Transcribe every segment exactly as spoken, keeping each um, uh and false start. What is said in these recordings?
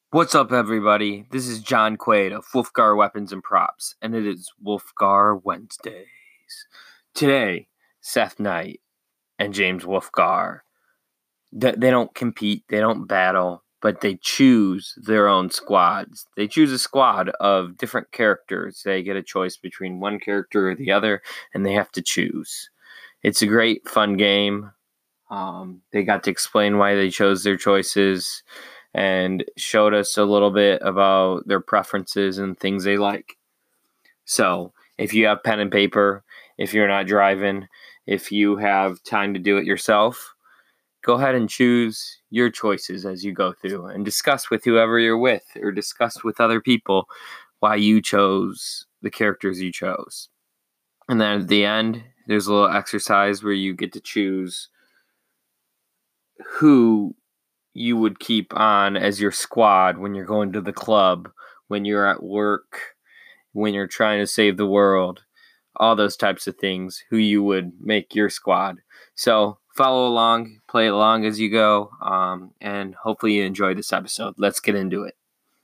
What's up, everybody? This is John Quaid of Wolfgar Weapons and Props, and it is Wolfgar Wednesdays. Today, Seth Knight and James Wolfgar, they don't compete, they don't battle, but they choose their own squads. They choose a squad of different characters. They get a choice between one character or the other, and they have to choose. It's a great, fun game. Um, they got to explain why they chose their choices and showed us a little bit about their preferences and things they like. So if you have pen and paper, if you're not driving, if you have time to do it yourself, go ahead and choose your choices as you go through and discuss with whoever you're with or discuss with other people why you chose the characters you chose. And then at the end, there's a little exercise where you get to choose who you would keep on as your squad when you're going to the club, when you're at work, when you're trying to save the world, all those types of things, who you would make your squad. So follow along, play along as you go, um, and hopefully you enjoy this episode. Let's get into it.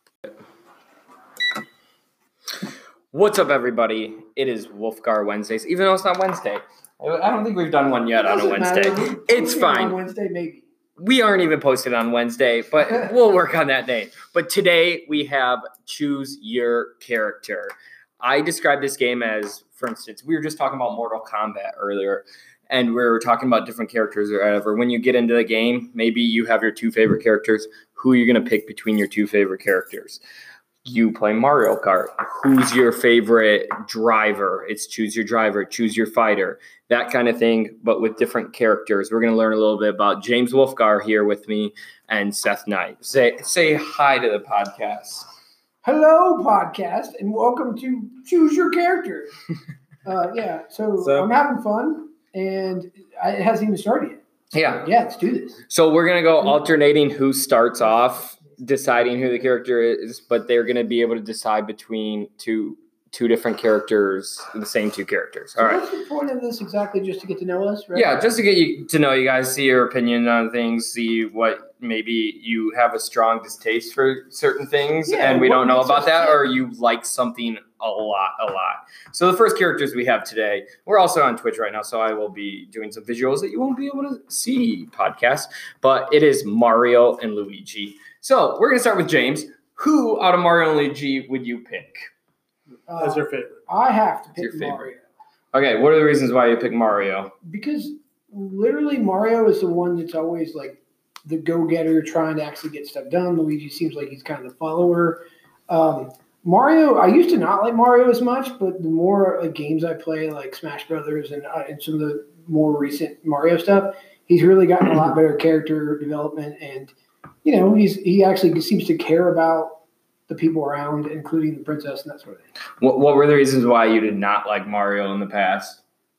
What's up, everybody? It is Wolfgar Wednesdays, even though it's not Wednesday. I don't think we've done one yet on a Wednesday. Matter. It's fine. On Wednesday, maybe. We aren't even posted on Wednesday, but we'll work on that day. But today we have Choose Your Character. I described this game as, for instance, we were just talking about Mortal Kombat earlier, and we were talking about different characters or whatever. When you get into the game, maybe you have your two favorite characters. Who are you going to pick between your two favorite characters? You play Mario Kart. Who's your favorite driver? It's choose your driver, choose your fighter, that kind of thing, but with different characters. We're going to learn a little bit about James Wolfgar here with me and Seth Knight. Say say hi to the podcast. Hello, podcast, and welcome to Choose Your Character. uh, yeah, so, so I'm having fun, and I, it hasn't even started yet. Yeah. Yeah, let's do this. So we're going to go alternating who starts off, deciding who the character is, but they're going to be able to decide between two two different characters, the same two characters. All so right. What's the point of this exactly? Just to get to know us, right? Yeah, just to get you to know you guys, see your opinion on things, see what maybe you have a strong distaste for certain things, yeah, and we don't know about that, tick? or you like something a lot, a lot. So the first characters we have today, we're also on Twitch right now, so I will be doing some visuals that you won't be able to see podcast, but it is Mario and Luigi. So we're going to start with James. Who out of Mario and Luigi would you pick? Uh, As your favorite? I have to pick your favorite? Mario. Okay, what are the reasons why you pick Mario? Because literally Mario is the one that's always like the go-getter trying to actually get stuff done. Luigi seems like he's kind of the follower. Um, Mario, I used to not like Mario as much, but the more uh, games I play, like Smash Brothers and, uh, and some of the more recent Mario stuff, he's really gotten a lot better character development, and you know, he's he actually seems to care about the people around, including the princess and that sort of thing. What, what were the reasons why you did not like Mario in the past?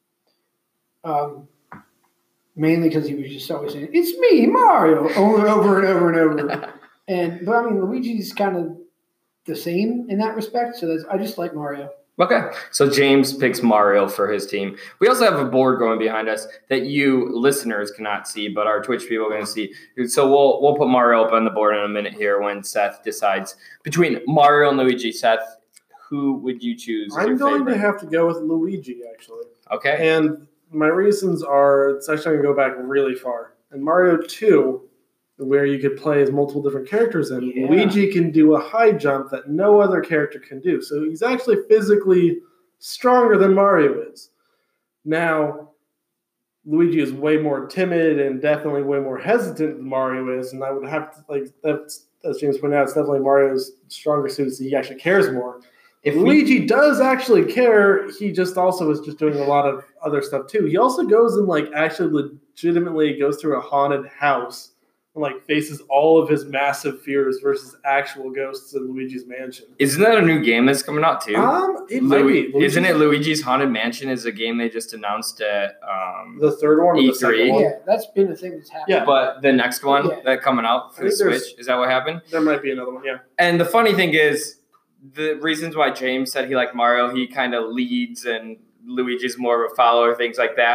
Um, mainly because he was just always saying, "It's me, Mario," over and over and over and over. and but I mean, Luigi's kind of the same in that respect. So that's, I just like Mario. Okay, so James picks Mario for his team. We also have a board going behind us that you listeners cannot see, but our Twitch people are going to see. So we'll we'll put Mario up on the board in a minute here when Seth decides between Mario and Luigi. Seth, who would you choose? As I'm your going favorite? to have to go with Luigi, actually. Okay. And my reasons are, it's actually going to go back really far. In Mario two, where you could play as multiple different characters in, Yeah. Luigi can do a high jump that no other character can do. So he's actually physically stronger than Mario is. Now, Luigi is way more timid and definitely way more hesitant than Mario is, and I would have to, like, that's, as James pointed out, it's definitely Mario's stronger suit, so he actually cares more. If Luigi we, does actually care, he just also is just doing a lot of other stuff too. He also goes and like actually legitimately goes through a haunted house and like faces all of his massive fears versus actual ghosts in Luigi's Mansion. Isn't that a new game that's coming out too? Um, it Lu- might be. Luigi's, isn't it Luigi's Haunted Mansion is a game they just announced at um, the third one or E the three? second one? Yeah, that's been a thing that's happened. Yeah. But the next one Yeah. that coming out for I the think there's- Switch, is that what happened? There might be another one, yeah. And the funny thing is, the reasons why James said he liked Mario, he kind of leads and Luigi's more of a follower, things like that.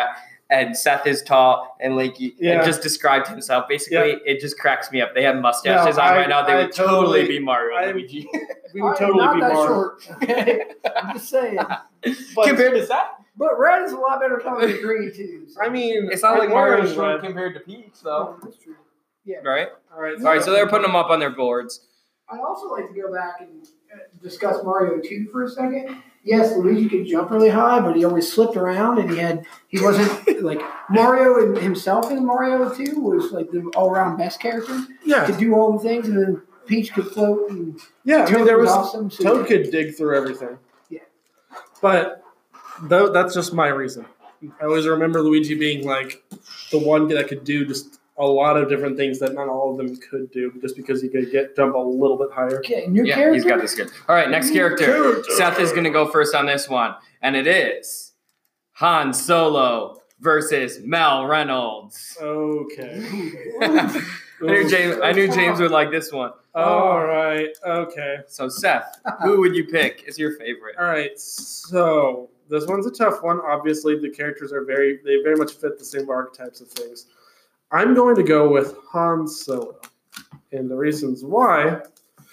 and Seth is tall, and like you Yeah. it just described himself. Basically, Yeah. it just cracks me up. They have mustaches No, on I- right now. They I would totally, totally- be Mario and I'm- Luigi. We I would am totally not be that Mario. short. Okay, I'm just saying. But- Compared to Seth, But red is a lot better color than green too. so- I mean, it's not I'm like Mario's wearing short red. compared to Peach, Oh, though. that's true. Yeah. Right? All right. All right, so they're putting them up on their boards. I'd also like to go back and uh, discuss Mario two for a second. Yes, Luigi could jump really high, but he always slipped around, and he had he wasn't like Mario and himself in Mario two was like the all around best character. Yeah. Could do all the things, and then Peach could float. And Yeah, I mean, Toad there was was awesome. So Toad could dig through everything. Yeah. But though that's just my reason. I always remember Luigi being like the one that could do just a lot of different things that not all of them could do, just because he could get jump a little bit higher. Okay, new Yeah, character. he's got this good. All right, next character. Character. Seth is going to go first on this one, and it is Han Solo versus Mel Reynolds. Okay. I knew James. I knew James would like this one. All right. Okay. So Seth, who would you pick as your favorite? All right. So this one's a tough one. Obviously, the characters are very they very much fit the same archetypes of things. I'm going to go with Han Solo, and the reasons why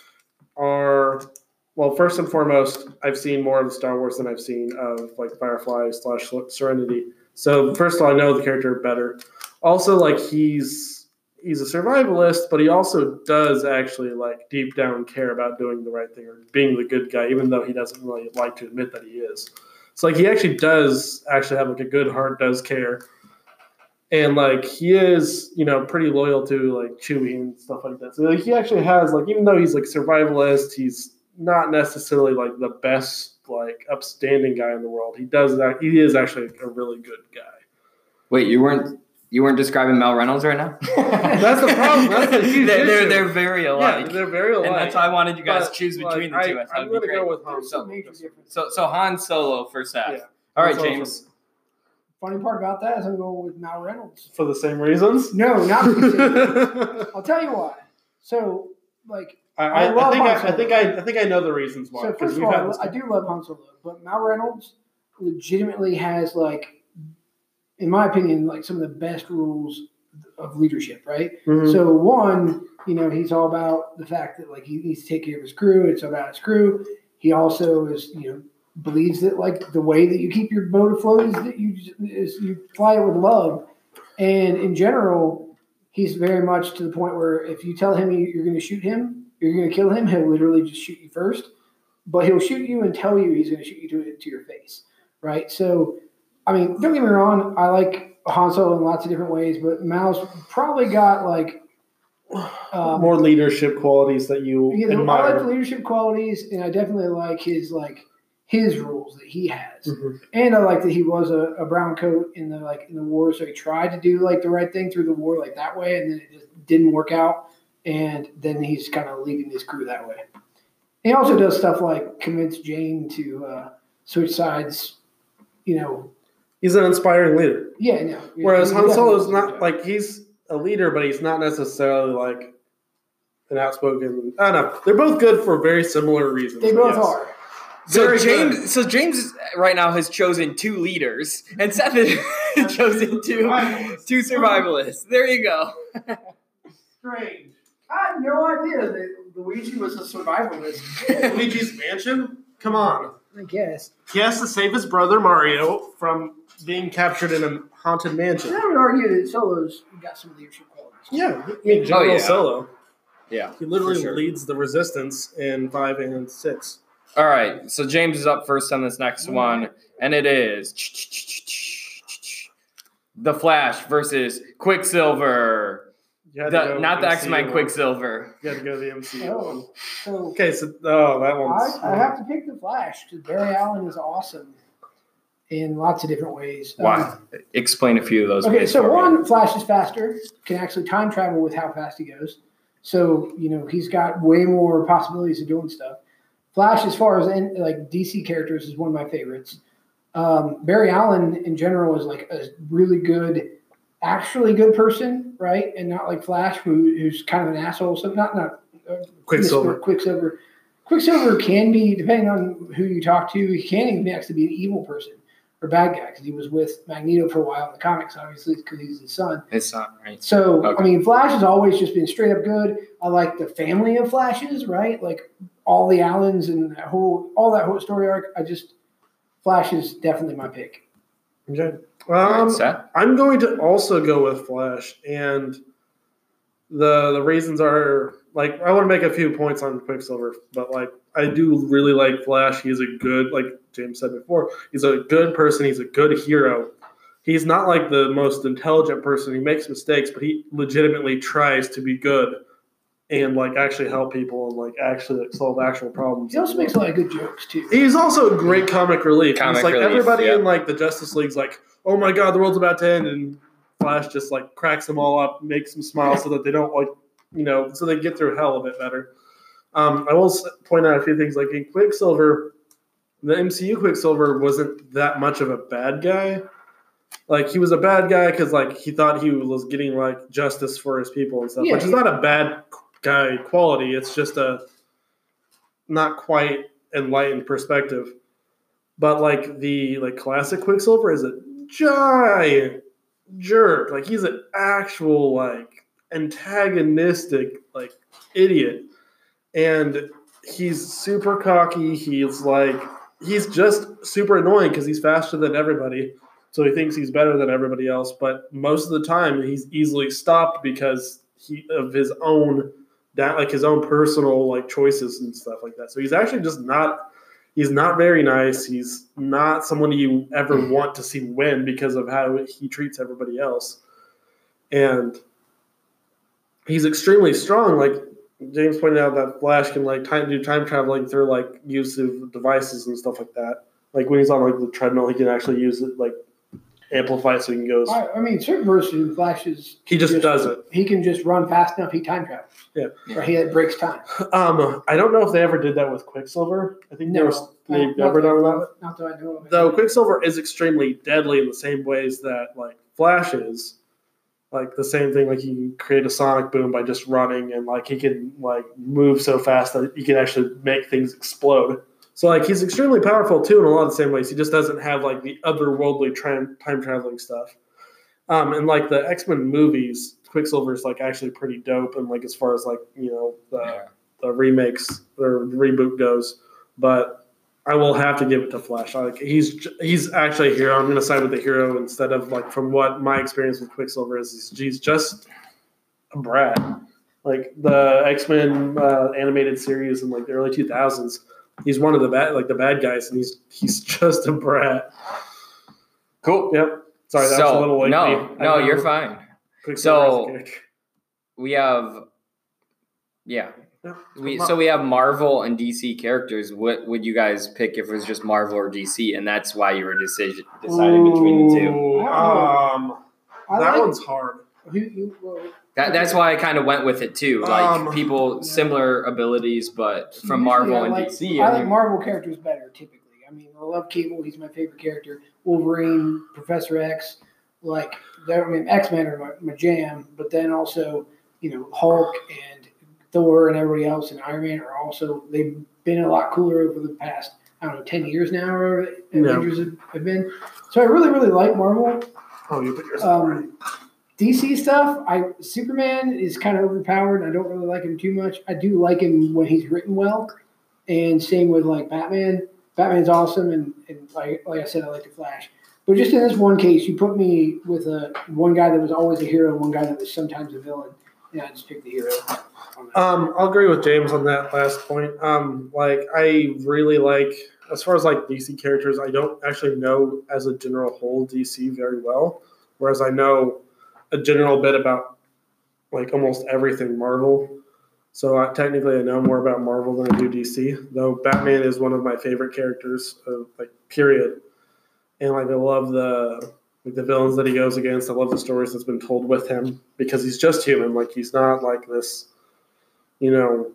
are, well, first and foremost, I've seen more of Star Wars than I've seen of like Firefly slash Serenity. So first of all, I know the character better. Also, like he's he's a survivalist, but he also does actually like deep down care about doing the right thing or being the good guy, even though he doesn't really like to admit that he is. It's like he actually does actually have like a good heart, does care. And like he is, you know, pretty loyal to like Chewie and stuff like that. So like he actually has like, even though he's like survivalist, he's not necessarily like the best like upstanding guy in the world. He does that. He is actually a really good guy. Wait, you weren't you weren't describing Mel Reynolds right now? That's the problem. That's the huge they're, they're issue. they're very alike. Yeah, they're very alike. And that's why I wanted you guys But, to choose like, between the I, two. I thought I'm it'd be going to great. go with Han There's some Solo. major difference. So so Han Solo for Seth. Yeah. All right, Han Solo James. Funny part about that is I'm going with Mal Reynolds. For the same reasons? No, not for the same. I, I'll tell you why. So, like, I, I I, love think Han I, I Solo. think I, I think I know the reasons why. so because first of we've had all, this I do love Han Solo, but Mal Reynolds legitimately has, like, in my opinion, like some of the best rules of leadership, right? Mhm. So one, you know, he's all about the fact that like he needs to take care of his crew. It's about his crew. He also is, you know, believes that like the way that you keep your boat afloat is that you is you fly it with love. And in general, he's very much to the point where if you tell him you're going to shoot him, you're going to kill him, he'll literally just shoot you first. But he'll shoot you and tell you he's going to shoot you to to your face, right? So, I mean, don't get me wrong. I like Han Solo in lots of different ways, but Mal's probably got like um, More leadership qualities that you you know, I admire. like the leadership qualities, and I definitely like his like his rules that he has, Mhm. and I like that he was a, a brown coat in the like in the war, so he tried to do like the right thing through the war like that way, and then it just didn't work out, and then he's kind of leading his crew that way. He also does stuff like convince Jane to uh, switch sides, you know. He's an inspiring leader. Yeah, no. Whereas he Han Solo's definitely not does. like he's a leader, but he's not necessarily like an outspoken. I don't know. They're both good for very similar reasons. They but both yes. are. So Very James, good. so James right now has chosen two leaders, and Seth has chosen two two survivalists. There you go. Strange. I had no idea that Luigi was a survivalist. Luigi's Mansion? Come on. I guess. He has to save his brother Mario from being captured in a haunted mansion. I would argue that Solo's got some leadership qualities. Yeah, I mean, General Oh, yeah. Solo. Yeah. He literally For sure. leads the resistance in five and six. All right. So James is up first on this next one, and it is the Flash versus Quicksilver. You had to The, go not the M C U X-Men one. Quicksilver. You had to go to the M C U one. Oh, so Okay, so oh, that one's. I, I have to pick the Flash because Barry Allen is awesome in lots of different ways. Um, Wow. Explain a few of those. Okay, ways so for me. one, Flash is faster, can actually time travel with how fast he goes. So, you know, he's got way more possibilities of doing stuff. Flash, as far as in, like D C characters, is one of my favorites. Um, Barry Allen, in general, is like a really good, actually good person, right? And not like Flash, who, who's kind of an asshole. So not not uh, Quicksilver. Quicksilver. Quicksilver can be, depending on who you talk to, he can even actually be an evil person. or bad guy because he was with Magneto for a while in the comics, obviously because he's his son. His son, right? So Okay. I mean, Flash has always just been straight up good. I like the family of Flashes, right? Like all the Allens and that whole all that whole story arc. I just Flash is definitely my pick. Okay. Alright, Um, Seth? I'm going to also go with Flash, and the the reasons are like I want to make a few points on Quicksilver, but like I do really like Flash. He's a good, like James said before, he's a good person. He's a good hero. He's not like the most intelligent person. He makes mistakes, but he legitimately tries to be good and like actually help people and like actually like, solve actual problems. He also makes a lot of good jokes too. He's also a great comic relief. Comic He's like relief, everybody yeah. in like the Justice League's like, oh my god, the world's about to end, and Flash just like cracks them all up, makes them smile so that they don't like, you know, so they get through hell a bit better. Um, I will point out a few things like in Quicksilver, the M C U Quicksilver wasn't that much of a bad guy. Like he was a bad guy because like he thought he was getting like justice for his people and stuff, Yeah, which is yeah. not a bad guy quality. It's just a not quite enlightened perspective. But like the like classic Quicksilver is a giant jerk. Like he's an actual like antagonistic like idiot. And he's super cocky. He's like he's just super annoying because he's faster than everybody. So he thinks he's better than everybody else. But most of the time he's easily stopped because he of his own that like his own personal like choices and stuff like that. So he's actually just not he's not very nice. He's not someone you ever want to see win because of how he treats everybody else. And he's extremely strong. Like James pointed out that Flash can like time do time traveling through like use of devices and stuff like that. Like when he's on like the treadmill, he can actually use it like amplify it so he can go. I, I mean, certain versions of Flash is He just does it. He can just run fast enough. He time travels. Yeah. Or he like, breaks time. Um, I don't know if they ever did that with Quicksilver. I think No, they were, they've not never that- done that. Not that I know of. it. Though Quicksilver is extremely deadly in the same ways that like Flash is. Like the same thing, like he can create a sonic boom by just running, and like he can like move so fast that he can actually make things explode. So like he's extremely powerful too in a lot of the same ways. He just doesn't have like the otherworldly tra- time traveling stuff. Um, and like the X-Men movies, Quicksilver is like actually pretty dope, and like as far as like you know the Yeah. the remakes or reboot goes, but I will have to give it to Flash. Like he's he's actually a hero. I'm going to side with the hero instead of like from what my experience with Quicksilver is. He's, he's just a brat. Like the X-Men uh, animated series in like the early two thousands, he's one of the bad like the bad guys, and he's he's just a brat. Cool. Yep. Sorry, that so, was a little lengthy. No, I no, know you're fine. Quicksilver is a So- character. We have, yeah. Yeah. We so we have Marvel and D C characters. What would you guys pick if it was just Marvel or D C? And that's why you were decision, deciding between the two. Ooh, I Um, I that like- one's hard. Who, who, well, That, that's why I kind of went with it too. Like Um, people similar abilities, but from usually Marvel I and like, D C. I I like mean, Marvel characters better typically. I mean, I love Cable. He's my favorite character. Wolverine, Professor X, like I mean, X Men are my, my jam. But then also, you know, Hulk and Thor and everybody else and Iron Man are also they've been a lot cooler over the past I don't know ten years now. Or Avengers have, have been. So I really really like Marvel. Oh, you put yourself right. Um, D C stuff, I Superman is kind of overpowered. I don't really like him too much. I do like him when he's written well, and same with like Batman. Batman's awesome, and, and like like I said, I like the Flash. But just in this one case, you put me with a one guy that was always a hero, and one guy that was sometimes a villain, and I just picked the hero. on that. Um, I'll agree with James on that last point. Um, like I really like as far as like D C characters, I don't actually know as a general whole D C very well, whereas I know a general bit about like almost everything Marvel. So I, technically, I know more about Marvel than I do D C. Though Batman is one of my favorite characters, of, like period. And like I love the like the villains that he goes against. I love the stories that's been told with him because he's just human. Like he's not like this, you know,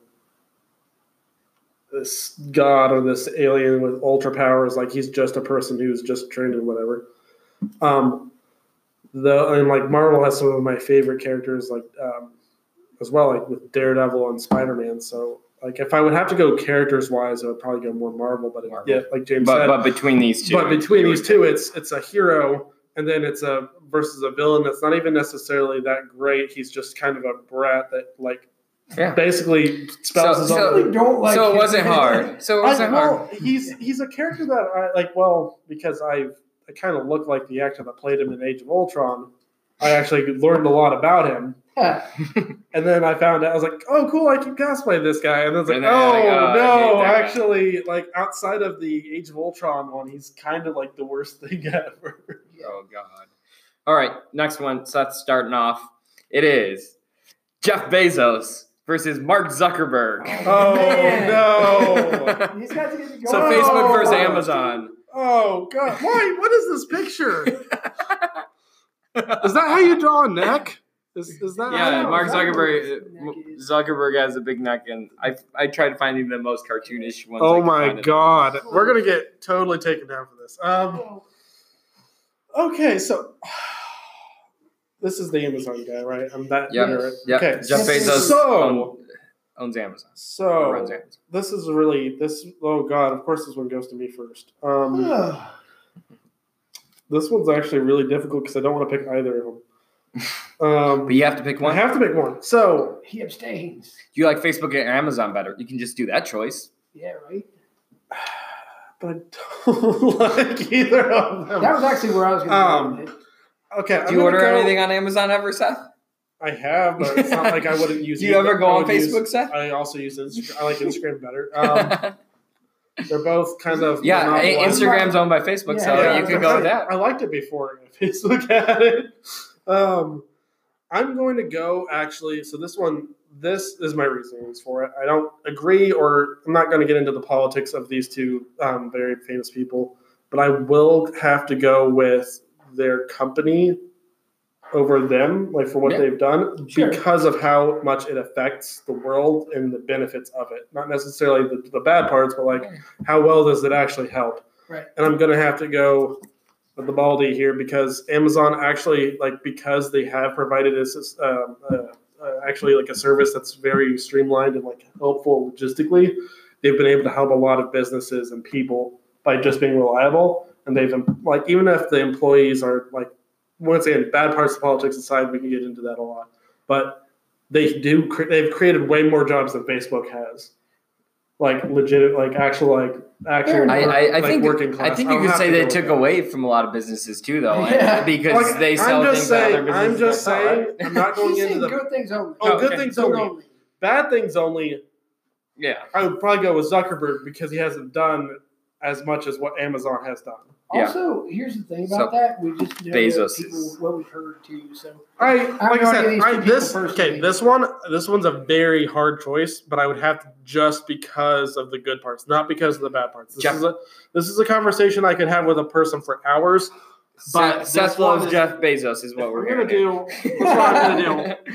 this god or this alien with ultra powers. Like he's just a person who's just trained in whatever. Um, the and like Marvel has some of my favorite characters, like um, as well, like with Daredevil and Spider-Man. So Like if I would have to go characters wise, I would probably go more Marvel. But Marvel. yeah, like James But said, but between these two, but between these two, it's it's a hero, and then it's a versus a villain that's not even necessarily that great. He's just kind of a brat that like Yeah. basically spells So- his so- own. really don't like so it him. wasn't hard. So it I, wasn't well, hard. he's he's a character that I like. Well, because I've I kind of look like the actor that played him in Age of Ultron. I actually learned a lot about him. Yeah. And then I found out, I was like, oh, cool, I can cosplay this guy. And then it's like, And then oh, you're like, oh, I hate no, that guy. actually, like, outside of the Age of Ultron one, he's kind of like the worst thing ever. Oh God! All right, next one. Seth's starting off. It is Jeff Bezos versus Mark Zuckerberg. Oh, Man. no. These guys are gonna go. So Oh. Facebook versus Amazon. Oh, God. Why? What is this picture? Is that how you draw a neck? Is, is that Yeah, know, Mark Zuckerberg's Zuckerberg. neck is- Zuckerberg has a big neck, and I I tried finding the most cartoonish ones. I Oh, could my find. God. We're going to get totally taken down for this. Um. Okay, so this is the Amazon guy, right? I'm that Yep. ignorant. Yep. Okay, Jeff Bezos so own- owns Amazon. Or so runs Amazon. this is really this. Oh God, of course this one goes to me first. Um, Ugh. this one's actually really difficult because I don't want to pick either of them. Um, But you have to pick I one. have to pick one. So He abstains. Do you like Facebook or Amazon better? You can just do that choice. Yeah, right. but I don't like either of them. That was actually where I was going to Um, go with it. Okay, I'm Do you gonna order go- anything on Amazon ever, Seth? I have, but it's not like I wouldn't use. Do you either. ever go I on would use- Facebook, Seth? I also use Instagram. I like Instagram better. Um, they're both kind of yeah, monopolized. A- Instagram's owned by Facebook, so Yeah, you could go with that. I liked it before Facebook had it. Um, I'm going to go actually. So this one, this is my reasonings for it. I don't agree, or I'm not going to get into the politics of these two um, very famous people, but I will have to go with their company over them, like for what Yeah. they've done, Sure. because of how much it affects the world and the benefits of it. Not necessarily the, the bad parts, but like how well does it actually help? Right. And I'm gonna have to go with the Baldy here because Amazon actually, like, because they have provided us um, uh, uh, actually like a service that's very streamlined and like helpful logistically, they've been able to help a lot of businesses and people by just being reliable. And they've like even if the employees are like, once again, bad parts of politics aside, we can get into that a lot. But they do cre- they've created way more jobs than Facebook has, like legit, like actual, like actual. I, work- I, I like think working class. I think I'll you could have say to they go with took that. away from a lot of businesses too, though, Yeah. and- because Like, they sell I'm things just that saying. other businesses I'm just don't sell, saying. right? I'm not going He's into saying the good things only. oh, Okay. good things Good only. only. Bad things only. Yeah. I would probably go with Zuckerberg because he hasn't done as much as what Amazon has done. Yeah. Also, here's the thing about So, that: we just know Bezos that people, is- what we've heard too. So I I'm like I not said, getting I, these this people okay. personally. This one, this one's a very hard choice, but I would have to just because of the good parts, not because of the bad parts. This Jeff- is a this is a conversation I could have with a person for hours. But Seth, Seth this one loves is- Jeff Bezos, is what If we're we're gonna hearing. do. That's what I'm gonna do.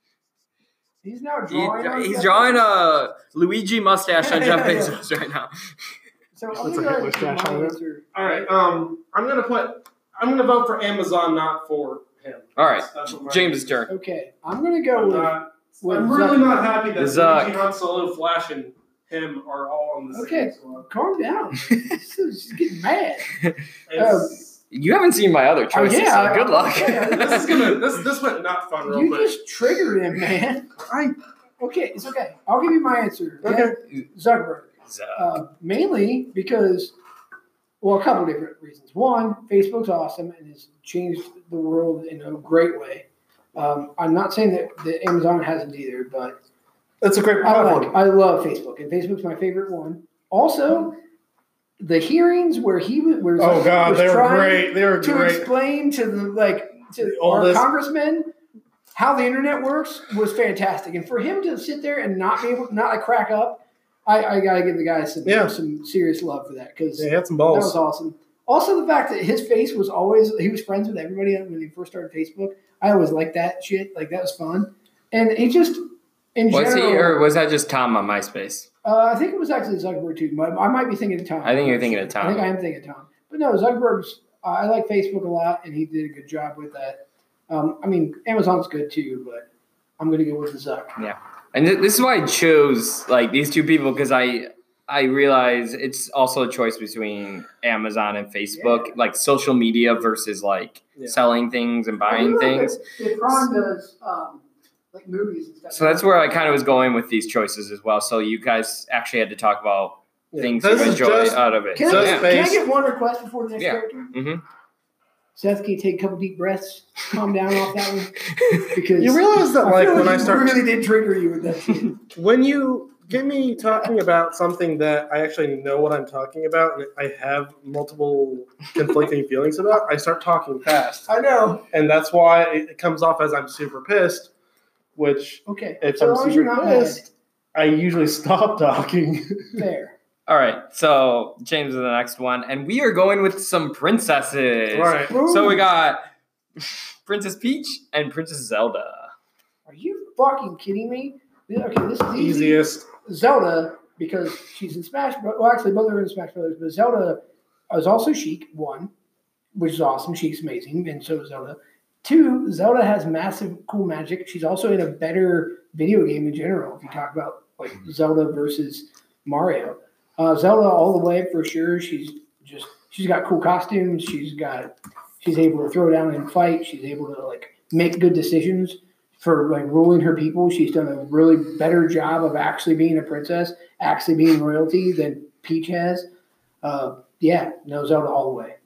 he's now He- drawing. on he's Jeff drawing Bezos. a Luigi mustache on Jeff Yeah. Bezos right now. So I'm That's gonna a go Hitler ahead and stash do my on it. answer. All right. Um, I'm gonna put. I'm gonna vote for Amazon, not for him. All right, That's what my- James' turn. Okay, I'm gonna go I'm, with. not, with I'm really Zuckerberg. not happy that Zuck. Luigi, Han Solo, Flash, and him are all on the same Okay. squad. Calm down. She's getting mad. It's- You haven't seen my other choices, Oh, yeah, so good luck. yeah. this is gonna. This this went not fun real You quick. just triggered him, man. I Okay, it's okay. I'll give you my answer. Okay. Zuckerberg. So, Uh, mainly because, well, a couple different reasons. One, Facebook's awesome and has changed the world in a great way. Um, I'm not saying that, that Amazon hasn't either, but It's a great I platform. like, I love Facebook, and Facebook's my favorite one. Also, the hearings where he was, where oh was God, they were trying great. They were to great. explain to the like to The our oldest- congressmen how the internet works was fantastic, and for him to sit there and not be able, not like crack up, I, I gotta give the guy some Yeah. some serious love for that because Yeah, he had some that was balls. awesome. Also, the fact that his face was always he was friends with everybody when he first started Facebook. I always liked that shit. Like that was fun, and he just in was general. he, or was that just Tom on MySpace? Uh, I think it was actually Zuckerberg too. But I might be thinking of Tom. I think you're thinking of Tom. I think I am thinking of Tom. But no, Zuckerberg's. Uh, I like Facebook a lot, and he did a good job with that. Um, I mean, Amazon's good too, but I'm going to go with the Zuck. Yeah. And th- this is why I chose like these two people because I I realize it's also a choice between Amazon and Facebook, Yeah. like social media versus like Yeah. selling things and buying things. If Prime does um, like movies and stuff. So that's where I kind of was going with these choices as well. So you guys actually had to talk about Yeah. things This you is enjoy just- out of it. Can, So, I, yeah. can I based- get one request before the next Yeah. character? hmm Seth, can you take a couple deep breaths? Calm down off that one. Because You realize that, I like, feel when I you start- really did trigger you with that shit. When you get me talking about something that I actually know what I'm talking about and I have multiple conflicting feelings about, I start talking fast. I know. And that's why it comes off as I'm super pissed, which Okay. if so I'm long as you're super not mad, pissed, I usually stop talking. fair. All right. So James is the next one, and we are going with some princesses. All right. So we got Princess Peach and Princess Zelda. Are you fucking kidding me? Okay, this is easy. Easiest. Zelda, because she's in Smash Bros. Well, actually, both are in Smash Brothers, but Zelda is also Sheik, one, which is awesome. Sheik's amazing, and so is Zelda. Two, Zelda has massive cool magic. She's also in a better video game in general, if you talk about like Zelda versus Mario. Uh, Zelda all the way for sure. She's just she's got cool costumes. She's got she's able to throw down and fight. She's able to like make good decisions for like ruling her people. She's done a really better job of actually being a princess, actually being royalty than Peach has. Uh, yeah, no, Zelda all the way.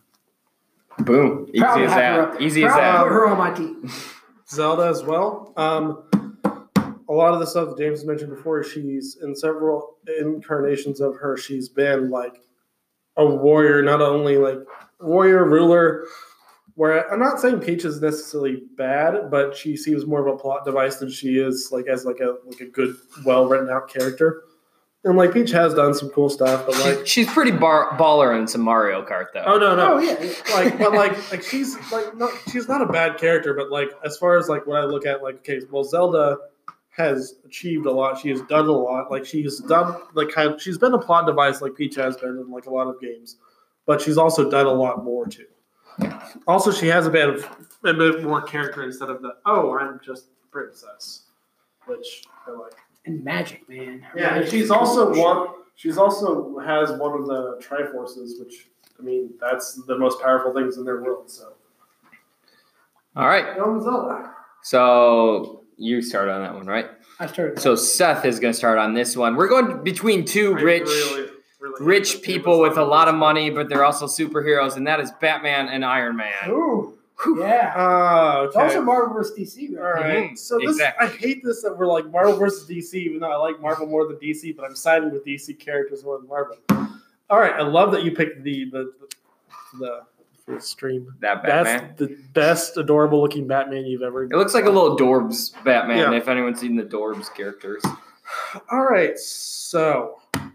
Boom. Easy Proud to as have her up that. there. Easy as Proud to that. put her on my team. Zelda as well. Um, a lot of the stuff that James mentioned before, she's in several incarnations of her. She's been like a warrior, not only like warrior, ruler. Where I'm not saying Peach is necessarily bad, but she seems more of a plot device than she is like as like a like a good, well written out character. And like Peach has done some cool stuff, but like She's, she's pretty bar- baller in some Mario Kart though. oh no no Oh yeah, yeah. like but like like she's like not she's not a bad character, but like as far as like what I look at, like okay, well Zelda has achieved a lot. She has done a lot. Like she's done like kind of, she's been a plot device like Peach has been in like a lot of games, but she's also done a lot more too. Also, she has a bit of a bit more character instead of the oh I'm just a princess, which I like. And magic, man. Her Yeah, and magic she's is also cool. one. She's also has one of the Triforces, which I mean that's the most powerful things in their world. So, All right. Go Zelda. So you start on that one, right? I started. So Seth is going to start on this one. We're going between two I rich, really, really rich hate people with a Amazon. lot of money, but they're also superheroes, and that is Batman and Iron Man. Ooh, yeah. Ah, It's okay. also Marvel versus D C, All right? right. Mhm, So this, exactly. I hate this that we're like Marvel versus D C, even though I like Marvel more than D C, but I'm siding with D C characters more than Marvel. All right, I love that you picked the the the, the for the stream. That Batman. That's the best adorable looking Batman you've ever. It looks like a little Dorbs Batman, Yeah. if anyone's seen the Dorbs characters. All right, so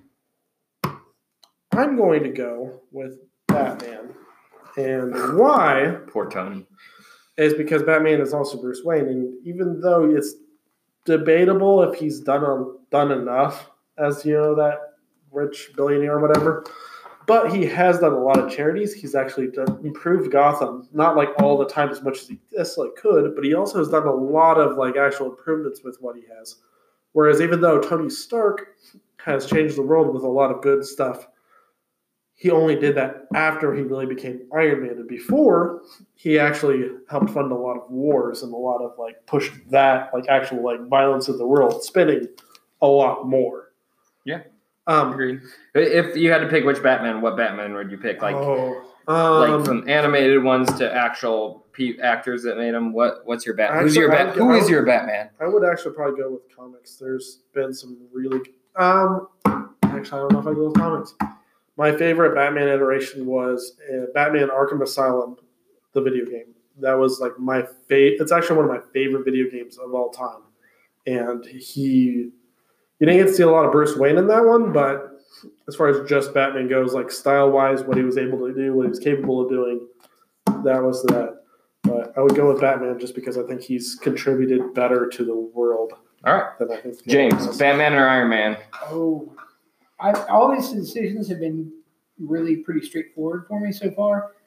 I'm going to go with Batman, and why Poor Tony. is because Batman is also Bruce Wayne, and even though it's debatable if he's done a, done enough as you know that rich billionaire or whatever, but he has done a lot of charities. He's actually done, improved Gotham, not like all the time as much as he necessarily could, but he also has done a lot of like actual improvements with what he has. Whereas even though Tony Stark has changed the world with a lot of good stuff, he only did that after he really became Iron Man. And before, he actually helped fund a lot of wars and a lot of like pushed that like actual like violence in the world, spending a lot more. Yeah. Um. Agreed. If you had to pick which Batman, what Batman would you pick? Like, oh, um, like from animated ones to actual pe- actors that made them. What What's your Batman? Who's Actually, your I Bat? would- Who I is would- your Batman? I would actually probably go with comics. There's been some really um. Actually, I don't know if I go with comics. My favorite Batman iteration was uh, Batman Arkham Asylum, the video game. That was like my favorite. It's actually one of my favorite video games of all time. And he, you didn't get to see a lot of Bruce Wayne in that one, but as far as just Batman goes, like style wise, what he was able to do, what he was capable of doing, that was that. But I would go with Batman just because I think he's contributed better to the world All right, than I think James, has. Batman or Iron Man? Oh, I, all these decisions have been really pretty straightforward for me so far.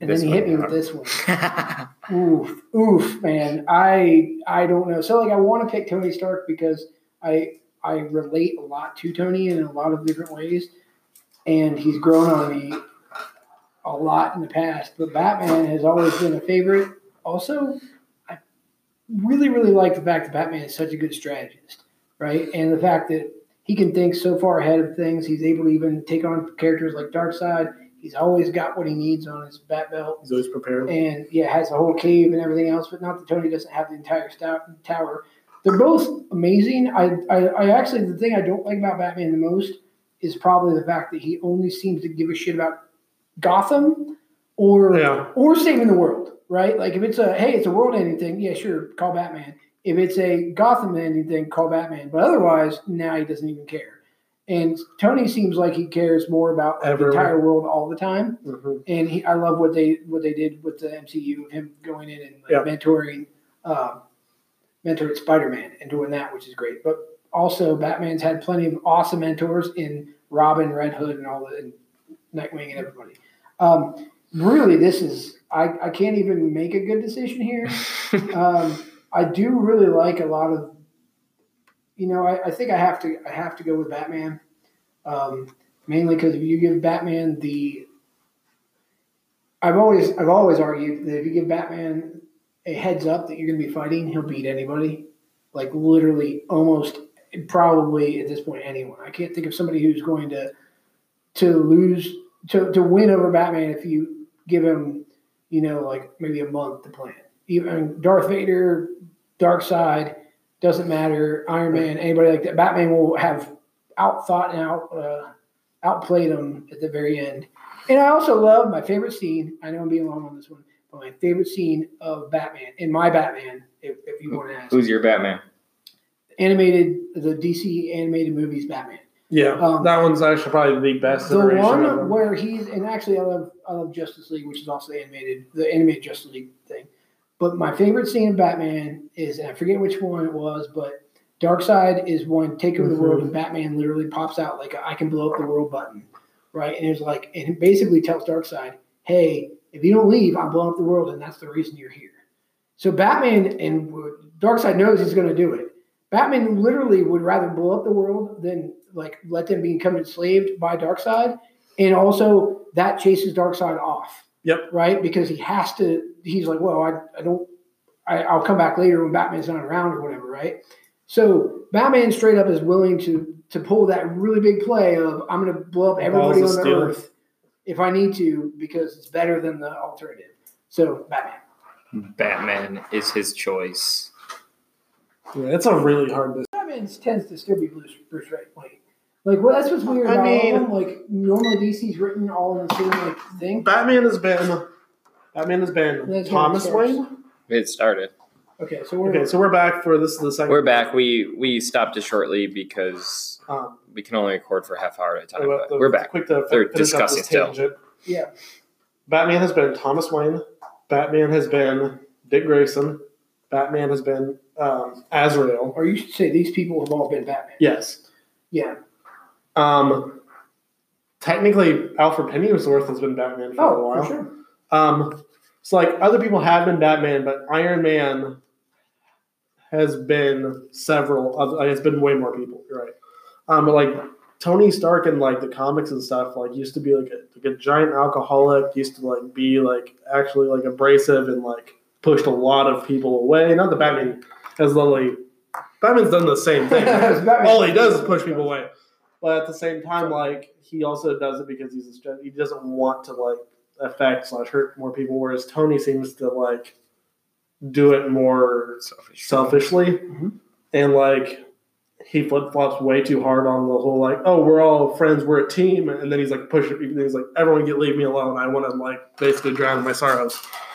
And This then he one, hit me yeah. with this one. Oof, oof, man. I I don't know. So like I want to pick Tony Stark because I I relate a lot to Tony in a lot of different ways, and he's grown on me a lot in the past. But Batman has always been a favorite. Also, I really really like the fact that Batman is such a good strategist, right? And the fact that he can think so far ahead of things. He's able to even take on characters like Darkseid. He's always got what he needs on his bat belt. He's always prepared. And, yeah, has a whole cave and everything else, but not that Tony doesn't have the entire stout tower. They're both amazing. I, I, I actually, the thing I don't like about Batman the most is probably the fact that he only seems to give a shit about Gotham or Yeah. or saving the world, right? Like, if it's a, hey, it's a world-ending thing, yeah, sure, call Batman. If it's a Gotham-ending thing, call Batman. But otherwise, now nah, he doesn't even care. And Tony seems like he cares more about like, the entire world all the time. Mm-hmm. And he, I love what they what they did with the M C U, him going in and like, yeah. mentoring, uh, mentoring Spider-Man and doing that, which is great. But also, Batman's had plenty of awesome mentors in Robin, Red Hood, and all the and Nightwing and everybody. Um, really, this is I, I can't even make a good decision here. um, I do really like a lot of. You know, I, I think I have to I have to go with Batman, um, mainly because if you give Batman the, I've always I've always argued that if you give Batman a heads up that you're going to be fighting, he'll beat anybody, like literally almost probably at this point anyone. I can't think of somebody who's going to to lose to, to win over Batman if you give him, you know, like maybe a month to plan. Even Darth Vader, Darkseid. Doesn't matter. Iron Man, anybody like that. Batman will have outthought and out uh, outplayed him at the very end. And I also love my favorite scene. I know I'm being long on this one, but my favorite scene of Batman in my Batman, if, if you want to ask. Who's your Batman? Animated, the D C animated movies, Batman. Yeah, um, that one's actually probably the best. The iteration one of him. where he's and actually I love I love Justice League, which is also the animated the animated Justice League thing. But my favorite scene of Batman is, and I forget which one it was, but Darkseid is one take over mm-hmm. the world, and Batman literally pops out like a, I can blow up the world button, right? And it's like, and it basically tells Darkseid, hey, if you don't leave, I'm blowing up the world, and that's the reason you're here. So Batman and Darkseid knows he's going to do it. Batman literally would rather blow up the world than like let them become enslaved by Darkseid, and also that chases Darkseid off. Yep. Right? Because he has to, he's like, well, I, I don't, I, I'll come back later when Batman's not around or whatever, right? So Batman straight up is willing to to pull that really big play of, I'm going to blow up everybody on the steel. earth if I need to because it's better than the alternative. So Batman. Batman is his choice. Yeah, it's a really hard decision. Batman tends to still be Bruce, Bruce Wayne. Like, well, that's what's weird I about mean- all of them. Like, normally D C's written all in the same like thing. Batman has been Batman has been That's Thomas how it starts. Wayne. It started. Okay, so we're Okay, so we're back for this is the second. We're back. We we stopped it shortly because Um, we can only record for a half hour at a time. the- But the- we're back. Quick to They're finish up discussing this still. tangent. yeah. Batman has been Thomas Wayne. Batman has been Dick Grayson. Batman has been um, Azrael. Or you should say these people have all been Batman. Yes. Yeah. Um, technically, Alfred Pennyworth has been Batman for a Oh, while. for sure. Um, so like other people have been Batman, but Iron Man has been several. Other, it's been way more people. You're right. Um, but like Tony Stark in like the comics and stuff, like used to be like a, like a giant alcoholic. Used to like be like actually like abrasive and like pushed a lot of people away. Not that Batman has literally. Batman's done the same thing. Batman- All he does is push people away. But at the same time, like he also does it because he's a, strat- he doesn't want to like affect slash hurt more people. Whereas Tony seems to like do it more Selfish. selfishly, Mhm. and like he flip flops way too hard on the whole like, oh, we're all friends, we're a team, and then he's like pushing. He's like, everyone get leave me alone. I want to like basically drown in my sorrows.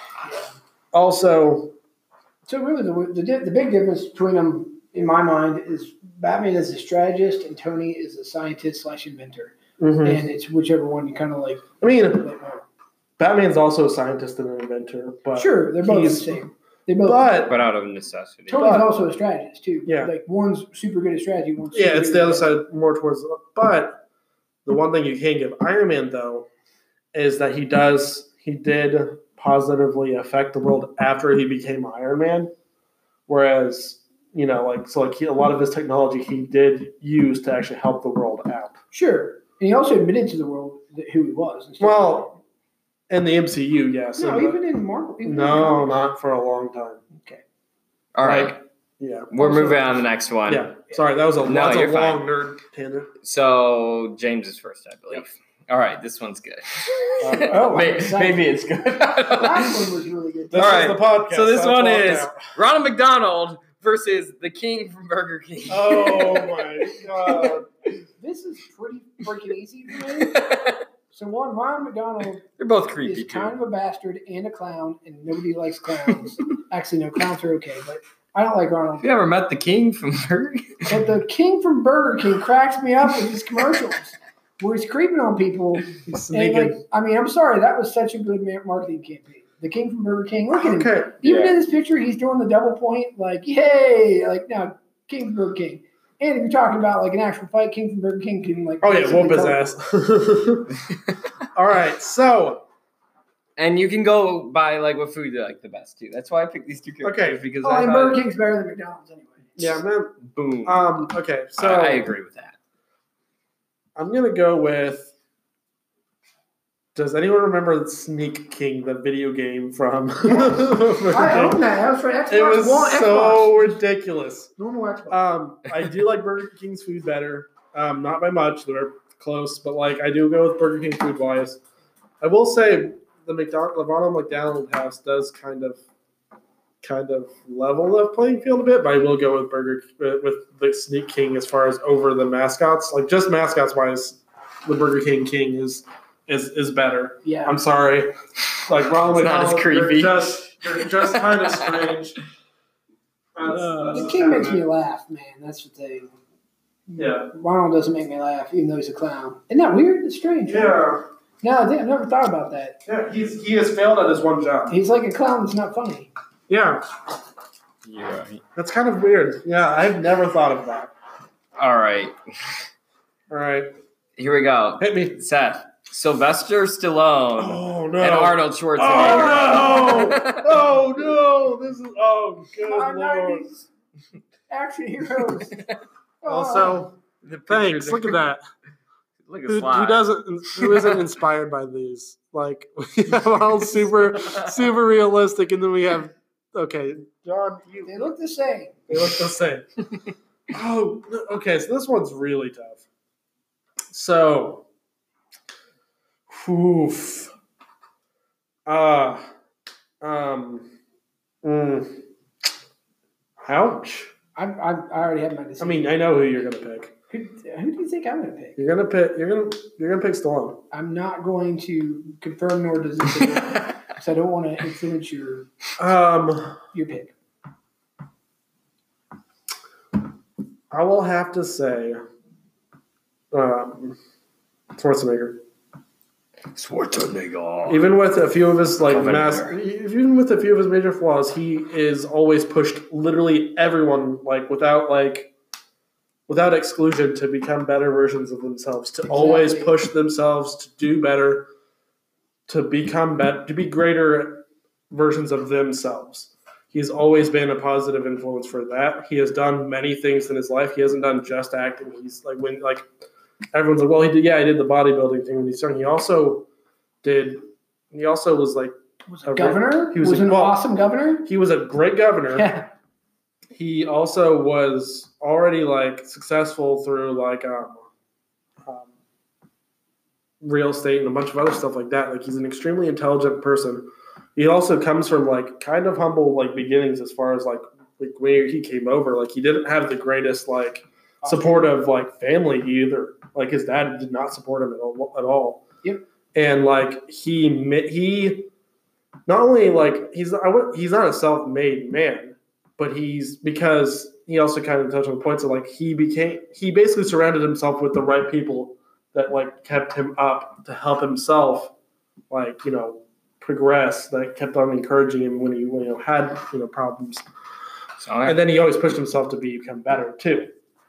Also, So really, the, the di- the big difference between them, in my mind, is Batman is a strategist and Tony is a scientist slash inventor, mhm. and it's whichever one you kind of like. I mean, like more. Batman's also a scientist and an inventor, but Sure, they're both the he's- same. They both. but But out of necessity. Tony's but- also a strategist too. Yeah. Like one's super good at strategy. One's yeah, super it's good the at other side more towards. But the one thing you can't give Iron Man though is that he does he did positively affect the world after he became Iron Man. Whereas, you know, like so, like he, a lot of his technology he did use to actually help the world out. Sure, and he also admitted to the world that who he was. And stuff like Well, in the M C U, yes. that. no, and even in Marvel. Even no, in not for a long time. Okay. All right. Like, yeah. We're Also- moving on to the next one. Yeah. Sorry, that was a, No, that's a you're fine. long nerd tangent. So James is first, I believe. All right, this one's good. Uh, oh, I'm maybe, excited. maybe it's good. I don't know. Last one was really good. This All is right, the podcast. so this That's one all is now. Ronald McDonald versus the King from Burger King. Oh my god. This is pretty freaking easy for me. So one, Ronald McDonald They're both creepy is too. kind of a bastard and a clown, and nobody likes clowns. Actually, no, clowns are okay, but I don't like Ronald. Have you ever met the King from Burger King? But the King from Burger King cracks me up with his commercials, where he's creeping on people. He's And sneaking. like, I mean, I'm sorry, that was such a good ma- marketing campaign. The King from Burger King. Look at him. Okay. Even Yeah. in this picture, he's doing the double point, like, yay! Like, now, King from Burger King. And if you're talking about like an actual fight, King from Burger King can like. Oh yeah, basically whoop his tell- ass. All right, so And you can go by like what food you like the best too. That's why I picked these two characters Okay. because Oh, I and thought, Burger King's better than McDonald's anyway. yeah, man. boom. Um. Okay, so I, I agree with that. I'm gonna go with. Does anyone remember the Sneak King, the video game from? I own that. That was for Xbox It was One. so Xbox. ridiculous. Normal Xbox. Um, I do like Burger King's food better. Um, not by much. They're close, but like I do go with Burger King food wise. I will say the McDonald, the Ronald McDonald House does kind of, kind of level the playing field a bit. But I will go with Burger with the Sneak King as far as over the mascots. Like just mascots wise, the Burger King King is is is better. yeah. I'm sorry, like Ronald It's not as McDonald, creepy. They're just they're just kind of strange. That's- that's the King makes kinda- me laugh, man. That's the thing. Yeah. Ronald doesn't make me laugh, even though he's a clown. Isn't that weird? It's strange. Yeah. No, I think- I've never thought about that. Yeah, he's he has failed at his one job. He's like a clown that's not funny. Yeah, You're right. that's kind of weird. Yeah, I've never thought of that. All right, All right, here we go. hit me. Seth, Sylvester Stallone, Oh no! and Arnold Schwarzenegger. Oh no! Oh no! This is oh good Our lord. nineties action heroes. Oh. Also, The thanks. pictures Look are- at that. Look at Who, slide. who doesn't? Who isn't inspired by these? Like we have all super super realistic, and then we have okay, John. You, They look the same. They look the same. Oh, okay. So this one's really tough. So, oof. Uh, um, mm, ouch. I, I, I already have my I decision. mean, I know who you're gonna pick. who, who do you think I'm going to pick? You're gonna pick. You're gonna. You're gonna pick Stallone. I'm not going to confirm nor disavow because I don't want to influence your Um, your pick. I will have to say, um, Schwarzenegger. Schwarzenegger. Even with a few of his like Coven mass, there. even with a few of his major flaws, he is always pushed literally everyone like without like without exclusion to become better versions of themselves, to always Exactly. push themselves to do better, to become better, to be greater versions of themselves. He's always been a positive influence for that. He has done many things in his life. He hasn't done just acting. He's like when like everyone's like, well, he did. Yeah, he did the bodybuilding thing when he's young. He also did. He also was like Was a a re- governor? he was was a- an well- awesome governor? he was a great governor. Yeah. He also was already like successful through like um, um, real estate and a bunch of other stuff like that. Like he's an extremely intelligent person. He also comes from like kind of humble like beginnings as far as like like where he came over. Like he didn't have the greatest like supportive like family either. Like his dad did not support him at all. At all. Yep. And like he ma- he not only like he's I would, he's not a self-made man, but he's because he also kind of touched on the points of like he became he basically surrounded himself with the right people that like kept him up to help himself like you know progress, that kept on encouraging him when he you know had you know problems, So, and then he always pushed himself to become better too.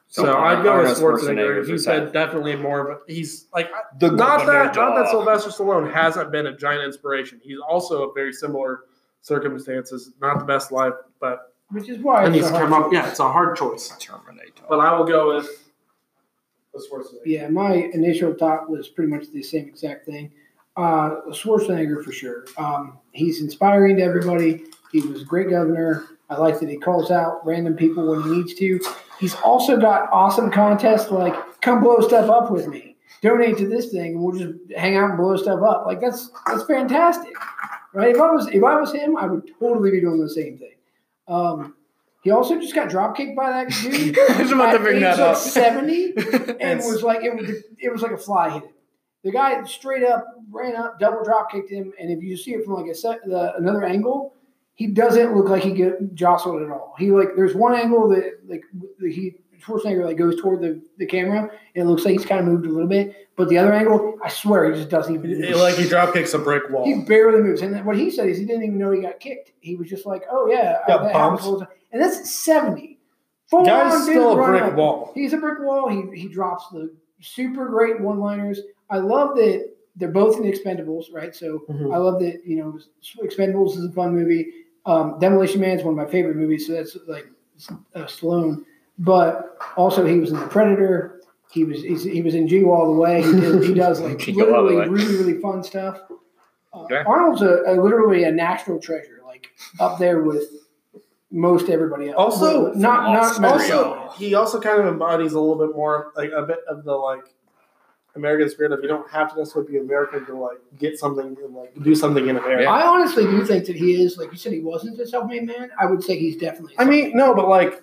So, so I'd go with Schwarzenegger. Schwarzenegger He's been definitely more of a, he's like, the not that, not that Sylvester Stallone hasn't been a giant inspiration. He's also a very similar circumstances, not the best life, but. Which is why and he's come up. Yeah, it's a hard choice. Terminator. But I will go with, with Schwarzenegger. Yeah, my initial thought was pretty much the same exact thing. Uh, Schwarzenegger for sure. Um, he's inspiring to everybody. He was a great governor. I like that he calls out random people when he needs to. He's also got awesome contests like come blow stuff up with me. Donate to this thing and we'll just hang out and blow stuff up. Like that's that's fantastic. Right? If I was if I was him, I would totally be doing the same thing. Um, he also just got drop kicked by that dude I was about to bring at that age like up. seventy and was like it was it was like a fly hit him. The guy straight up ran up, double drop kicked him, and if you see it from like a set, the, another angle, he doesn't look like he get jostled at all. He like there's one angle that like he Schwarzenegger like goes toward the, the camera and it looks like he's kind of moved a little bit, but the other angle, I swear, he just doesn't even move. Like he drop kicks a brick wall. He barely moves, and what he said is he didn't even know he got kicked. He was just like, "Oh yeah, got that bumps. happens all the time." And that's seventy. Full Guy's on still dude a brick run up. wall. He's a brick wall. He he drops the super great one-liners. I love that they're both in Expendables, right? So Mhm. I love that, you know, Expendables is a fun movie. Um, Demolition Man is one of my favorite movies, so that's like uh, Stallone. But also he was in The Predator. He was he's, he was in Jingle All the Way. He, did, he does like Jingle All the literally Way. really, really fun stuff. Uh, Okay. Arnold's a, a literally a national treasure, like up there with most everybody else. Also, not not Also, he also kind of embodies a little bit more, like a bit of the like American spirit of you don't have to necessarily be American to like get something and like do something in America. Yeah. I honestly do think that he is, like you said, he wasn't a self-made man. I would say he's definitely. a I mean, self-made no, but like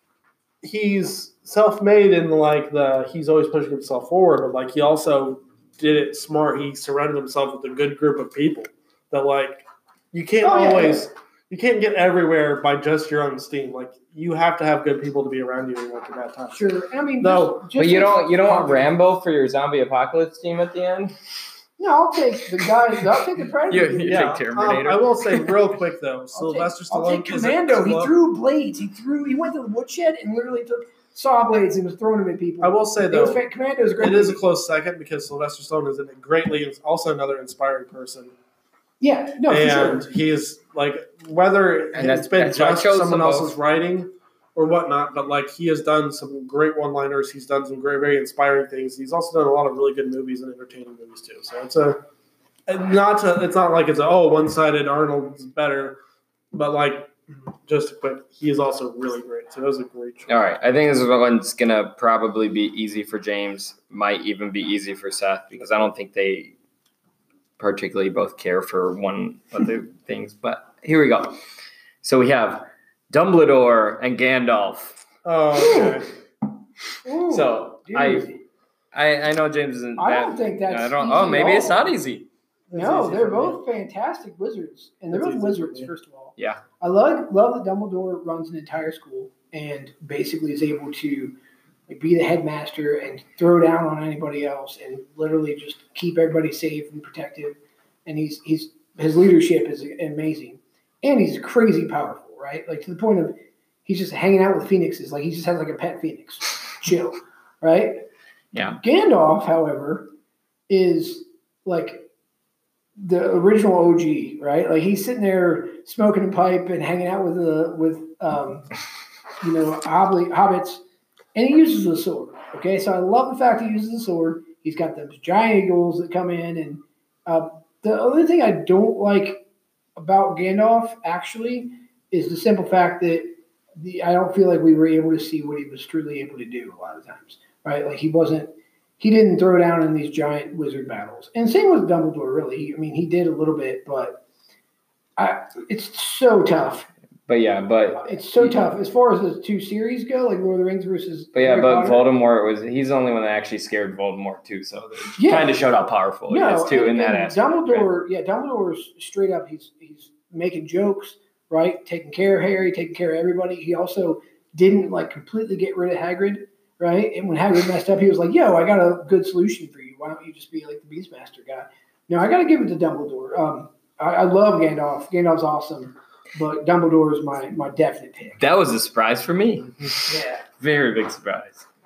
he's self-made and like the he's always pushing himself forward, but like he also did it smart. He surrounded himself with a good group of people that like you can't Oh, yeah, always yeah. you can't get everywhere by just your own steam. Like you have to have good people to be around you in like at that time. Sure. I mean, No, just, But just you as- don't you don't want Rambo for your zombie apocalypse team at the end? No, I'll take the guy. I'll take the Predator. You- you Yeah, take Terminator. um, I will say real quick though, I'll Sylvester take, I'll Stallone take is a- Commando. He Stallone- threw blades. He threw. He went to the woodshed and literally took saw blades and was throwing them at people. I will say It was though, fa- Commando is a great. it is a movie. close second because Sylvester Stallone is in it greatly. Is also another inspiring person, Yeah. No, for and sure. he is like whether And it's that's- been that's why I just chose someone them both. else's writing or whatnot, but like he has done some great one-liners. He's done some great, very inspiring things. He's also done a lot of really good movies and entertaining movies too. So it's a and not to, it's not like it's a, oh one-sided Arnold's better, but like just a quick, he is also really great. So it was a great choice. All right, I think this is one's gonna probably be easy for James. Might even be easy for Seth because I don't think they particularly both care for one of the things. But here we go. So we have Dumbledore and Gandalf. Oh, okay. Ooh, So dude. I, I I know James isn't. I that- don't think that's. I don't. easy Oh, at maybe it's all. not easy. No, It's easy they're for both fantastic wizards, and they're It's both easy for wizards. me. First of all, Yeah. I love love that Dumbledore runs an entire school and basically is able to like, be the headmaster and throw down on anybody else, and literally just keep everybody safe and protective. And he's he's his leadership is amazing, and he's crazy powerful, right? Like to the point of he's just hanging out with phoenixes, like he just has like a pet phoenix, chill, right? Yeah. Gandalf, however, is like the original O G, right? Like he's sitting there smoking a pipe and hanging out with the with um, you know hobby, hobbits, and he uses the sword. Okay, so I love the fact he uses the sword. He's got those giant eagles that come in, and uh, the other thing I don't like about Gandalf actually is the simple fact that the I don't feel like we were able to see what he was truly able to do a lot of times, right? Like he wasn't. He didn't throw down in these giant wizard battles. And same with Dumbledore, really. He, I mean, he did a little bit, but I, it's so tough. But yeah, but It's so tough. As far as the two series go, like Lord of the Rings versus but yeah, Harry but Potter. Voldemort was he's the only one that actually scared Voldemort too. So it Yeah. kind of showed how powerful he is too and- in that and aspect. right? Dumbledore, yeah, Dumbledore's straight up. He's he's making jokes, right? Taking care of Harry, taking care of everybody. He also didn't like completely get rid of Hagrid, right? And when Hagrid messed up, he was like, "Yo, I got a good solution for you. Why don't you just be like the Beastmaster guy?" No, I got to give it to Dumbledore. Um, I, I love Gandalf. Gandalf's awesome, but Dumbledore is my my definite pick. That was a surprise for me. Yeah. Very big surprise.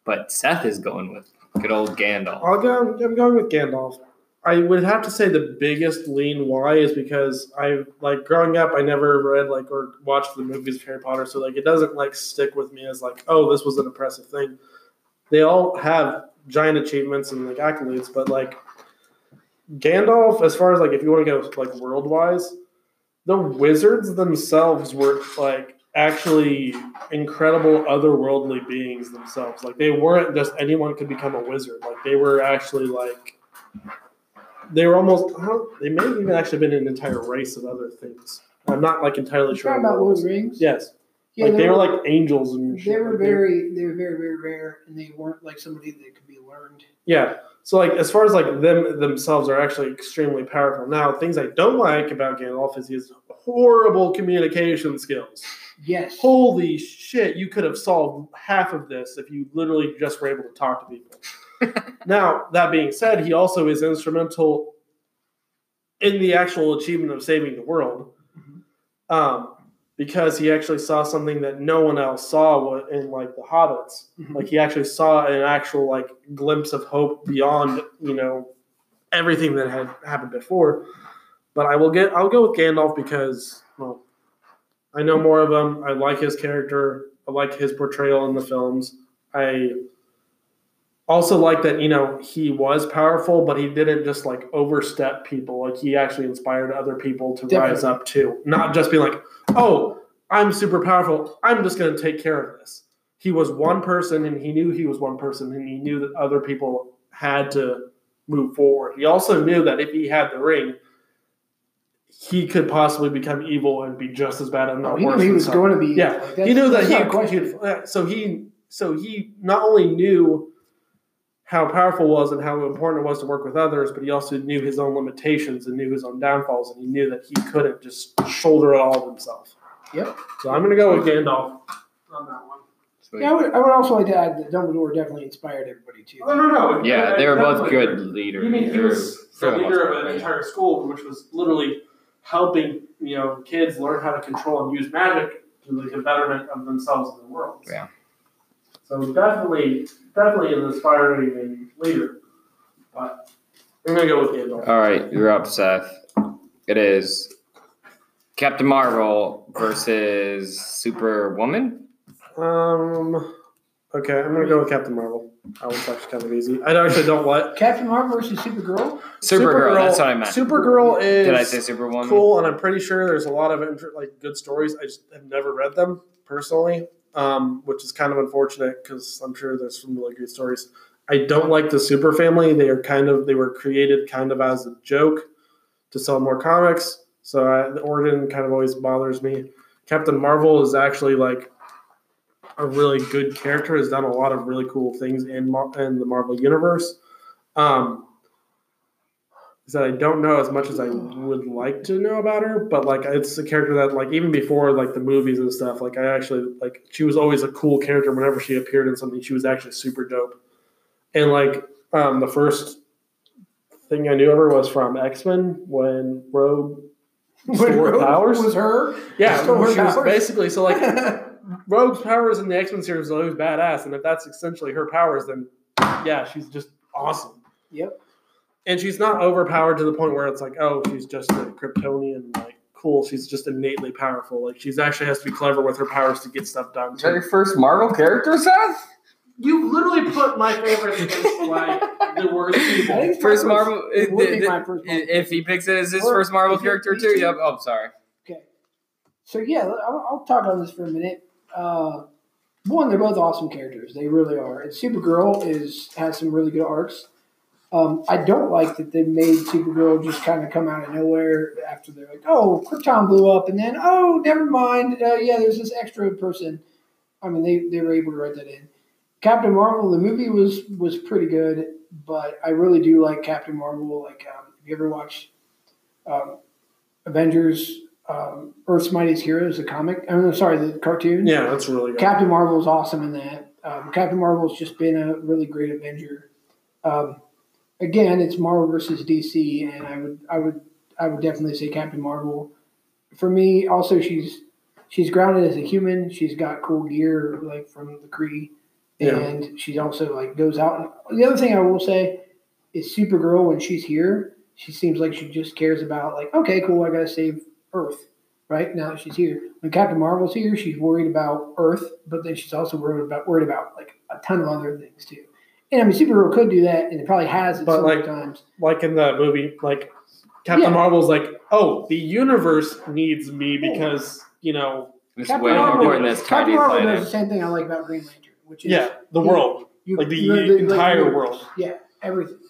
but Seth is going with good old Gandalf. I'll go. I'm going with Gandalf. I would have to say the biggest lean why is because I like growing up. I never read like or watched the movies of Harry Potter, so like it doesn't like stick with me as like, oh, this was an impressive thing. They all have giant achievements and like accolades, but like Gandalf, as far as like if you want to go like world wise, the wizards themselves were like actually incredible otherworldly beings themselves. Like they weren't just anyone could become a wizard. Like they were actually like. They were almost. They may have even actually been an entire race of other things. I'm not like entirely sure. Talking about Lord of the Rings. Yes. Yeah, like they, they were, were like angels and They shit. were Like, very, they were very, very rare, and they weren't like somebody that could be learned. Yeah. So like as far as like them themselves are actually extremely powerful. Now things I don't like about Gandalf is his horrible communication skills. Yes. Holy shit! You could have solved half of this if you literally just were able to talk to people. Now, that being said, he also is instrumental in the actual achievement of saving the world, Mm-hmm. um, because he actually saw something that no one else saw in like the Hobbits. Mm-hmm. Like he actually saw an actual like glimpse of hope beyond you know everything that had happened before. But I will get I'll go with Gandalf because well, I know more of him. I like his character. I like his portrayal in the films. I also like that, you know, he was powerful, but he didn't just like overstep people. Like he actually inspired other people to Definitely. rise up too. Not just be like, oh, I'm super powerful. I'm just going to take care of this. He was one person and he knew he was one person and he knew that other people had to move forward. He also knew that if he had the ring, he could possibly become evil and be just as bad and Oh, not he worse knew he than was some. going to be. Yeah, like, that's- he knew that that's he not a could. question. yeah, So he, so he not only knew how powerful it was and how important it was to work with others, but he also knew his own limitations and knew his own downfalls, and he knew that he couldn't just shoulder it all himself. Yep. So I'm going to go with Gandalf on that one. Sweet. Yeah, I would, I would also like to add that Dumbledore definitely inspired everybody too. Oh, no, no. Yeah, they were both Definitely. good leaders. You mean he Or was for the the leader most of an part, entire school, which was literally helping you know kids learn how to control and use magic to the betterment of themselves and the world. Yeah. So definitely, definitely an inspiring leader. But I'm gonna go with Gandalf. All right, you're up, Seth. It is Captain Marvel versus Superwoman. Um. Okay, I'm gonna go with Captain Marvel. That was actually kind of easy. I actually don't like Captain Marvel versus Supergirl. Supergirl. That's what I meant. Supergirl is Did I say Superwoman? cool, and I'm pretty sure there's a lot of inter- like good stories. I just have never read them personally, um, which is kind of unfortunate because I'm sure there's some really good stories. I don't like the Super Family. They are kind of they were created kind of as a joke to sell more comics. So I, the origin kind of always bothers me. Captain Marvel is actually like a really good character. Has done a lot of really cool things in Mar- in the Marvel universe. Um, is that I don't know as much as I would like to know about her, but like it's a character that like even before like the movies and stuff, like I actually like she was always a cool character. Whenever she appeared in something, she was actually super dope. And like um, the first thing I knew of her was from X-Men when Rogue stored Rogue powers. was her. Yeah, Stole her she was powers. basically so like Rogue's powers in the X-Men series is always badass, and if that's essentially her powers, then yeah, she's just awesome. Yep. And she's not overpowered to the point where it's like, oh, she's just a Kryptonian, like cool. She's just innately powerful. Like she's actually has to be clever with her powers to get stuff done. Is that your first Marvel character, Seth? You literally put my favorite against like the worst I think people. it's my First Marvel. It would be i- my first Marvel If he picks it as his Or first Marvel if it- character these too, two- yep. Oh, sorry. Okay. So yeah, I'll, I'll talk on this for a minute. Uh, one, they're both awesome characters. They really are. And Supergirl is has some really good arcs. Um, I don't like that they made Supergirl just kind of come out of nowhere after they're like, oh, Krypton blew up, and then oh, never mind. Uh, yeah, there's this extra person. I mean, they, they were able to write that in. Captain Marvel, the movie was was pretty good, but I really do like Captain Marvel. Like, um, have you ever watched um, Avengers? Um, Earth's Mightiest Heroes, the comic. I mean, sorry, the cartoon. Yeah, that's really good. Captain Marvel's awesome in that. Um, Captain Marvel's just been a really great Avenger. Um, again, it's Marvel versus D C, and I would, I would, I would definitely say Captain Marvel. For me, also she's she's grounded as a human. She's got cool gear like from the Kree. Yeah. and she's also like goes out. And the other thing I will say is Supergirl when she's here, she seems like she just cares about like, okay, cool, I gotta save Earth. Right now that she's here. When Captain Marvel's here, she's worried about Earth, but then she's also worried about worried about like a ton of other things too. And I mean, Supergirl could do that, and it probably has at But, some like, times. Like in the movie, like Captain Yeah. Marvel's like, oh, the universe needs me because you know, It's Captain way more Marvel, important than this Captain tiny Marvel planet. does the same thing I like about Green Lantern, which is yeah, the you- world, you, like the you- entire universe. world. Yeah, everything.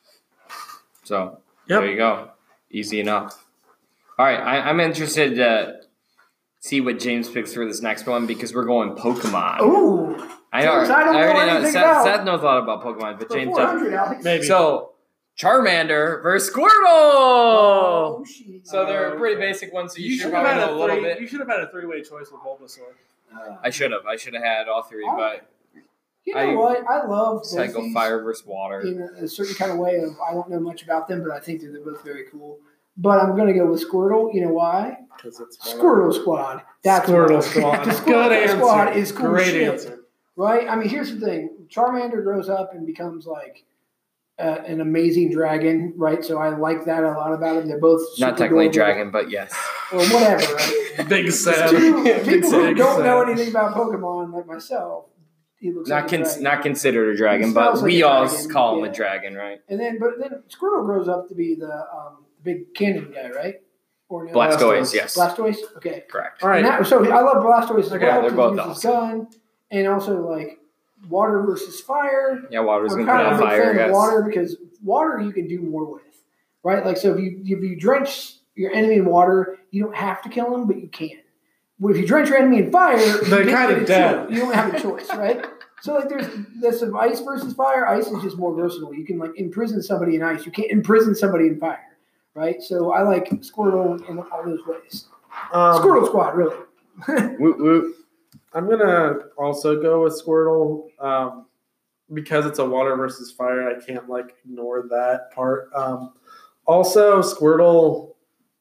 So Yep. there you go. Easy enough. All right, I, I'm interested to see what James picks for this next one because we're going Pokemon. Ooh, I know. James, I don't know already know. anything Seth, about- Seth knows a lot about Pokemon, but for James four doesn't. hundred, Alex. Maybe. So Charmander versus Squirtle. Oh, shit. So they're Oh, pretty okay. basic ones, so you, You should should have probably had know a a little three. bit. You should have had a three-way choice with Bulbasaur. Uh, I should have. I should have had all three, I- but you know I- what? I love so I both go these fire versus water. in a, a certain kind of way. Of I don't know much about them, but I think that they're both very cool. But I'm going to go with Squirtle. You know why? Because it's Squirtle Squad. That's Squirtle why. Squad. The Squirtle Good answer. Squad is cool Great shit. answer. Right? I mean, here's the thing. Charmander grows up and becomes like uh, an amazing dragon, right? So I like that a lot about him. They're both Not super technically adorable. dragon, but yes. Or whatever, right? Big sad. To Big people who sad. don't know anything about Pokemon, like myself, he looks Not like a con- dragon. not considered a dragon, He but smells like we a all dragon, call him yeah. a dragon, right? And then, but then Squirtle grows up to be the um, big cannon guy, right? Or no? Blastoise, Blastoise. yes. Blastoise? Okay. Correct. All right. And that, so I love Blastoise as Okay, well they're because both he uses awesome. gun and also like water versus fire. Yeah, water's I'm gonna put kind of out a big fire, I fan of guess. water because water you can do more with, right? Like so, if you if you drench your enemy in water, you don't have to kill him, but you can. Well, if you drench your enemy in fire, you They're get kinda to dead. choose. You don't have a choice, right? So like there's there's some ice versus fire. Ice is just more versatile. You can like imprison somebody in ice. You can't imprison somebody in fire, right? So I like Squirtle in all those ways. Um, Squirtle Squad, really. Woot woot. I'm gonna also go with Squirtle um, because it's a water versus fire. I can't like ignore that part. Um, also, Squirtle,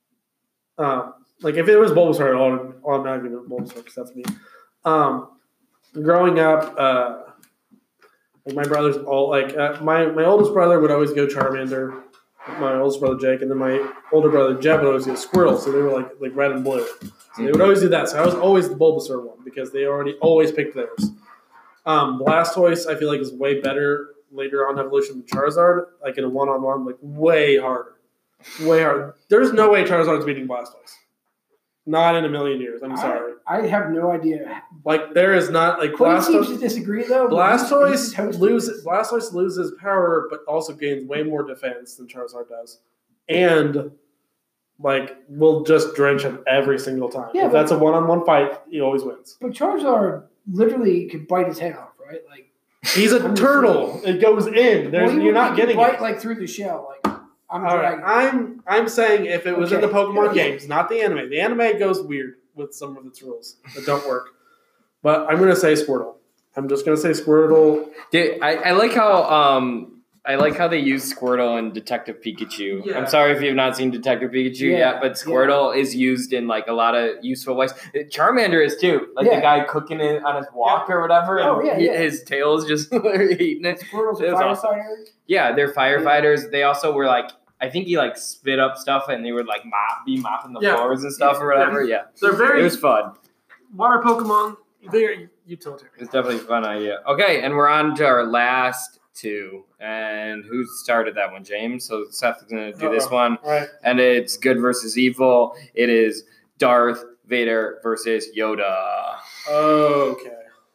um, like if it was Bulbasaur, I'd automatically go with Bulbasaur because that's me. Um, growing up, uh, like my brothers all like uh, my my oldest brother would always go Charmander. My oldest brother Jake, and then my older brother Jeb would always go Squirtle. So they were like like red and blue. So they would always do that. So I was always the Bulbasaur one because they already always picked theirs. Um, Blastoise, I feel like is way better later on evolution than Charizard. Like in a one-on-one, like way harder, way harder. There's no way Charizard's beating Blastoise. Not in a million years. I'm sorry. I, I have no idea. Like there is not like Quinn seems Blastoise. to disagree though. but he's- he's Blastoise toasted. loses. Blastoise loses power, but also gains way more defense than Charizard does, and like will just drench him every single time. Yeah, if but- that's a one-on-one fight, he always wins. But Charizard literally could bite his head off, right? Like He's a I'm just turtle. It goes in. There's well, he you're would- not he could getting bite it. like through the shell. Like I'm a All right, dragon. I'm I'm saying if it was in the Okay. Pokemon games, not the anime. The anime goes weird with some of its rules that don't work. But I'm gonna say Squirtle. I'm just gonna say Squirtle. Dude, I, I like how um I like how they use Squirtle in Detective Pikachu. Yeah. I'm sorry if you've not seen Detective Pikachu Yeah, yet, but Squirtle is used in like a lot of useful ways. Charmander is too, like Yeah. the guy cooking it on his walk or whatever, and Oh, yeah, he- yeah. his tail is just eating it. Squirtle's a It was awesome. firefighter. Yeah, they're firefighters. They also were like, I think he like spit up stuff and they would like mop, be mopping the Yeah. floors and stuff or whatever. Yeah, They're it very was fun. water Pokemon. They're utilitarian. It's definitely a fun idea. Okay, and we're on to our last two. And who started that one, James? So Seth is going to do this Uh-oh. one. All right. And it's good versus evil. It is Darth Vader versus Yoda. Okay.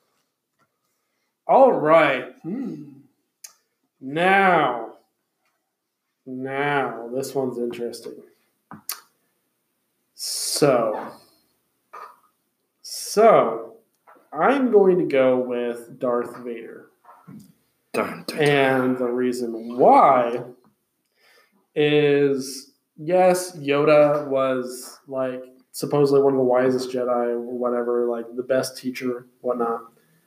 All right. Hmm. Now, now this one's interesting. So, so I'm going to go with Darth Vader. Dun, dun, And the reason why is yes, Yoda was like supposedly one of the wisest Jedi or whatever, like the best teacher, whatnot.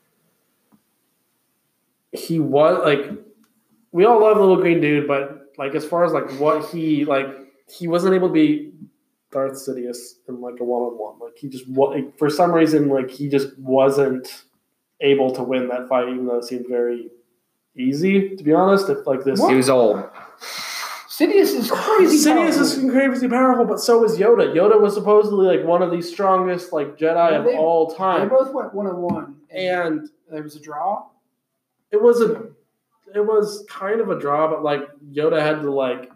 He was like, we all love the little green dude, but like as far as like what he like, he wasn't able to be Darth Sidious in like a one on one. Like he just wa- like, for some reason like he just wasn't able to win that fight, even though it seemed very easy, to be honest. If like this, He was old. Sidious is crazy. Sidious is powerful. crazy powerful, but so is Yoda. Yoda was supposedly like one of the strongest like Jedi Yeah, of they- all They time, both went one on one, and there was a draw. it was a it was kind of a draw, but like Yoda had to like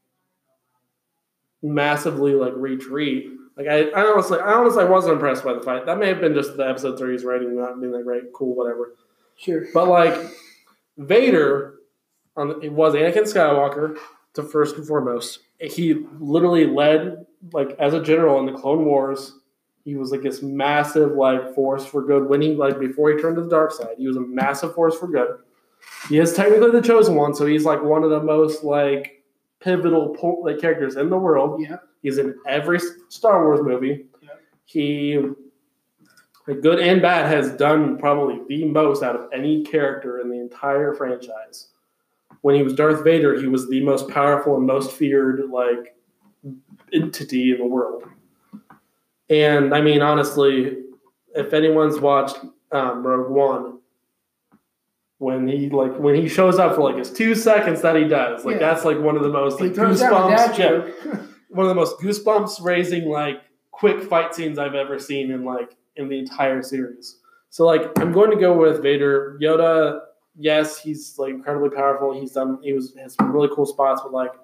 massively like retreat. Like I, I honestly, I honestly wasn't impressed by the fight. That may have been just the episode three's writing not being that great. Cool, whatever. Sure. But like Vader, um, it was Anakin Skywalker. To first and foremost, he literally led like as a general in the Clone Wars. He was like this massive like force for good. When he like before he turned to the dark side, he was a massive force for good. He is technically the chosen one, so he's like one of the most like pivotal po- like characters in the world. Yeah. He's in every Star Wars movie. Yep. He, like, good and bad, has done probably the most out of any character in the entire franchise. When he was Darth Vader, he was the most powerful and most feared like entity in the world. And I mean, honestly, if anyone's watched um, Rogue One, when he like when he shows up for like his two seconds that he does, like Yeah. that's like one of the most He like throws down a dad goosebumps. Yeah, joke. one of the most goosebumps raising like quick fight scenes I've ever seen in like in the entire series. So like I'm going to go with Vader. Yoda, yes, he's like incredibly powerful. He's done he was has some really cool spots, but like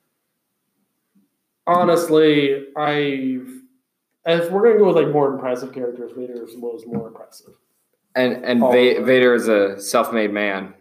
honestly, I if we're gonna go with like more impressive characters, Vader was more impressive. And and Oh. Va- Vader is a self-made man.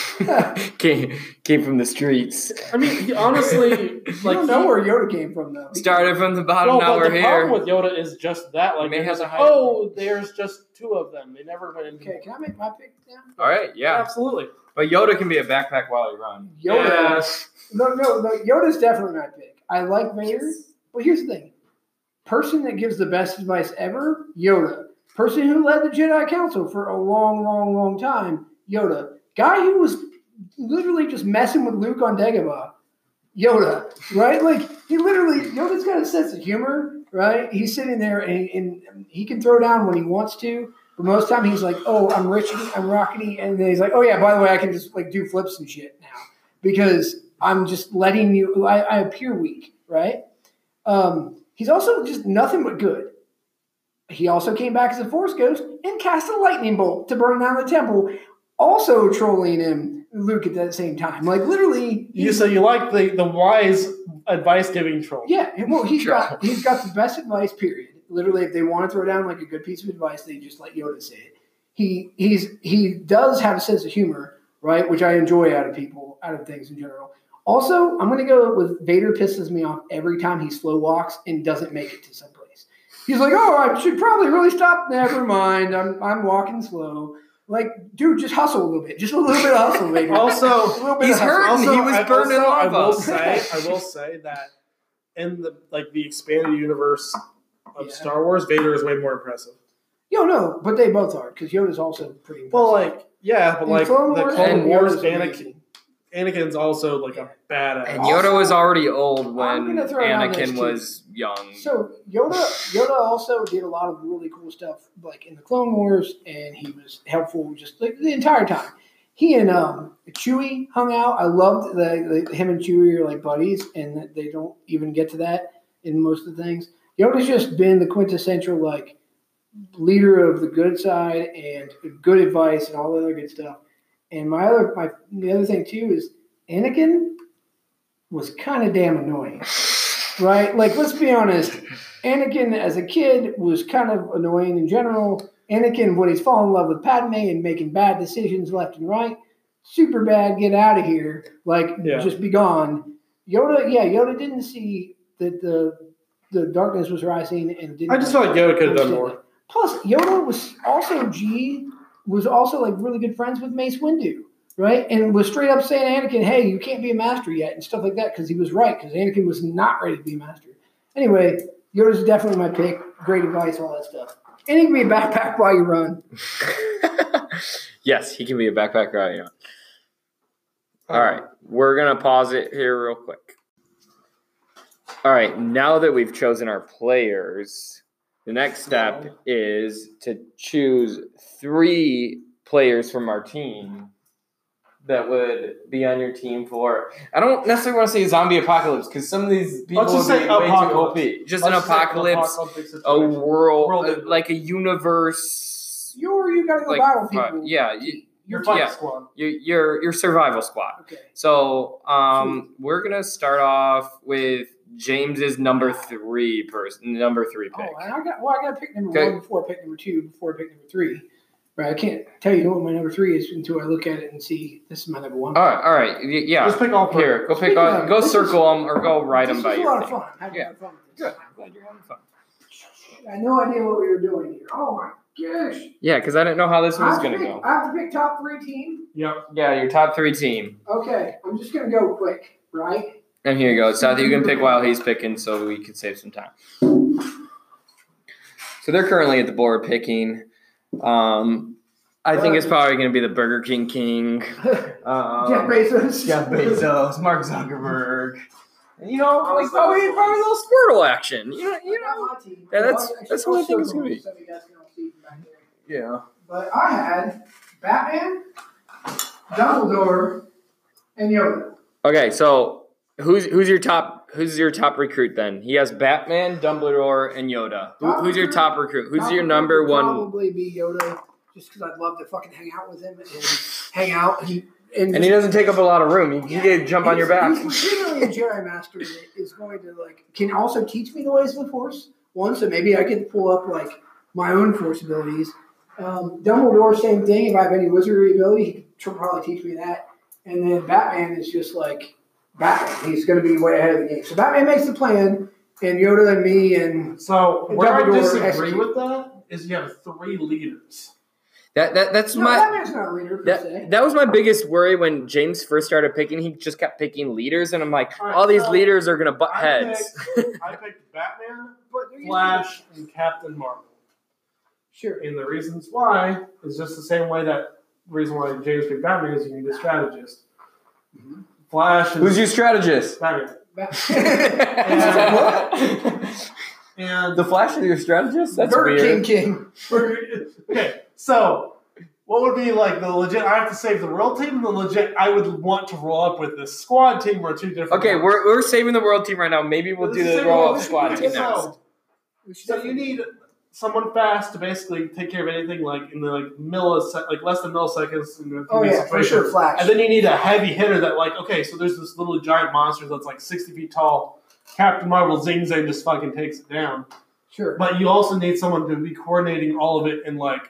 came came from the streets. I mean, he honestly You like don't know where Yoda came from, though. Started from the bottom. well, now but we're the here. problem with Yoda is just that, like, May it's have like, a high- oh, there's just two of them. They never went into. Okay, can I make my pick now? All right, yeah. Absolutely. But Yoda can be a backpack while you run. Yoda. Yes. No, no, no. Yoda's definitely my pick. I like Vader, but here's the thing: person that gives the best advice ever, Yoda. Person who led the Jedi Council for a long, long, long time, Yoda. Guy who was literally just messing with Luke on Dagobah, Yoda. Right? Like he literally, Yoda's got a sense of humor. Right? He's sitting there and, and he can throw down when he wants to. But most of the time he's like, oh, I'm rich, I'm rockety. And then he's like, oh, yeah, by the way, I can just like do flips and shit now because I'm just letting you, I, I appear weak, right? Um, he's also just nothing but good. He also came back as a Force ghost and cast a lightning bolt to burn down the temple, also trolling him, Luke, at that same time. Like, literally. You so you like the the wise advice giving troll? Yeah, and well, he's Sure. got he's got the best advice. Period. Literally, if they want to throw down like a good piece of advice, they just let Yoda say it. He he's he does have a sense of humor, right? Which I enjoy out of people, out of things in general. Also, I'm going to go with Vader. Pisses me off every time he slow walks and doesn't make it to someplace. He's like, oh, I should probably really stop. Never mind, I'm I'm walking slow. Like, dude, just hustle a little bit. Just a little bit of hustle, Vader. Also, a little bit he's of hustle. hurt. Also, He was I, burning also, I lava. will say, I will say that in the like the expanded universe of Yeah. Star Wars, Vader is way more impressive. Yo, no, but they both are because Yoda's also pretty. Impressive. Well, like yeah, but In like Clone the Wars, Clone Wars, Yoda's Anakin, amazing. Anakin's also like a badass. And Yoda was already old when gonna throw down this Anakin too. was young. So Yoda, Yoda also did a lot of really cool stuff, like in the Clone Wars, and he was helpful just like the entire time. He and um, Chewie hung out. I loved that the, him and Chewie are like buddies, and that they don't even get to that in most of the things. Yoda's just been the quintessential like leader of the good side and good advice and all the other good stuff. And my other, my the other thing too is Anakin was kind of damn annoying. Right? Like, let's be honest. Anakin, as a kid, was kind of annoying in general. Anakin, when he's falling in love with Padme and making bad decisions left and right, super bad, get out of here. Like, Yeah. just be gone. Yoda, yeah, Yoda didn't see that the the darkness was rising and didn't. I just feel like Yoda could have done more. Plus, Yoda was also G was also like really good friends with Mace Windu. Right? And was straight up saying to Anakin, hey, you can't be a master yet, and stuff like that, because he was right, because Anakin was not ready to be a master. Anyway, Yoda's definitely my pick. Great advice, all that stuff. And he can be a backpack while you run. Yes, he can be a backpack right now. All right, we're going to pause it here real quick. All right, now that we've chosen our players, the next step is to choose three players from our team that would be on your team for. I don't necessarily want to say zombie apocalypse because some of these people Let's just would say be way too apocalypse. O P. Just Let's an just say an apocalypse, apocalyptic a situation. world, World uh, ending. like a universe. You're you gotta go Like, battle uh, people. yeah, you, Your fight yeah. squad. your your your survival squad. Okay. So um, we're gonna start off with James's number three person, number three pick. Oh, and I got well, I got to pick number Okay. one before I pick number two, before I pick number three. Right? I can't tell you what my number three is until I look at it and see this is my number one. All right, all right, y- yeah. Just pick all three. Here, go pick Speaking all, of, go this circle them or go write this them by was a your lot of thing. fun. I had Yeah. a lot of fun with Good. this. I'm glad you're having fun. I had no idea what we were doing here. Oh my gosh! Yeah, because I didn't know how this I was have, to gonna pick, go. I have to pick top three team. Yep. Yeah, your top three team. Okay, I'm just gonna go quick, right? And here you go, Seth. You can pick while he's picking, so we can save some time. So they're currently at the board picking. Um, I think it's probably going to be the Burger King King. Um, Jeff Bezos. Jeff Bezos, Mark Zuckerberg. You know, like probably probably a little Squirtle action. You know, you know. Yeah, that's- that's what I think it's gonna be. So you guys can all see from back there. Yeah. But I had Batman, Dumbledore, and Yoda. Okay, so who's who's your top who's your top recruit then? He has Batman, Dumbledore, and Yoda. Who, Top who's your recruit- top recruit? Who's Top your recruit number would one? Probably be Yoda, just because I'd love to fucking hang out with him and hang out. And, and, And he doesn't take up a lot of room. You can get jump on your back. He's clearly a Jedi Master that is going to like can also teach me the ways of the Force. One, so maybe I can pull up like my own Force abilities. Um, Dumbledore, same thing. If I have any wizardry ability, he could probably teach me that. And then Batman is just like Batman. He's going to be way ahead of the game. So Batman makes the plan, and Yoda and me and So where I Dumbledore disagree execute. with that is you have three leaders. That that that's no, my Batman's not a leader per se. that, that was my biggest worry when James first started picking. He just kept picking leaders, and I'm like, All right, all these so leaders are gonna butt I heads. picked, I picked Batman, But there used to be- Flash, and Captain Marvel. Sure. And the reasons why is just the same way that the reason why James picked Batman is you need a strategist. Mhm. Flash is Who's your strategist? Batman. Bat- And The Flash is your strategist? That's Burger weird. King King. okay, so what would be like the legit? I have to save the world team, and the legit. I would want to roll up with the squad team or two different. Okay, ones. we're, we're saving the world team right now. Maybe we'll do This is the the roll same- up squad team so, next. We should So you definitely- need someone fast to basically take care of anything like in the like millisec, like less than milliseconds in the Oh yeah, for situation. sure, Flash. And then you need a heavy hitter that like okay, so there's this little giant monster that's like sixty feet tall. Captain Marvel zings and just fucking takes it down. Sure. But you also need someone to be coordinating all of it and like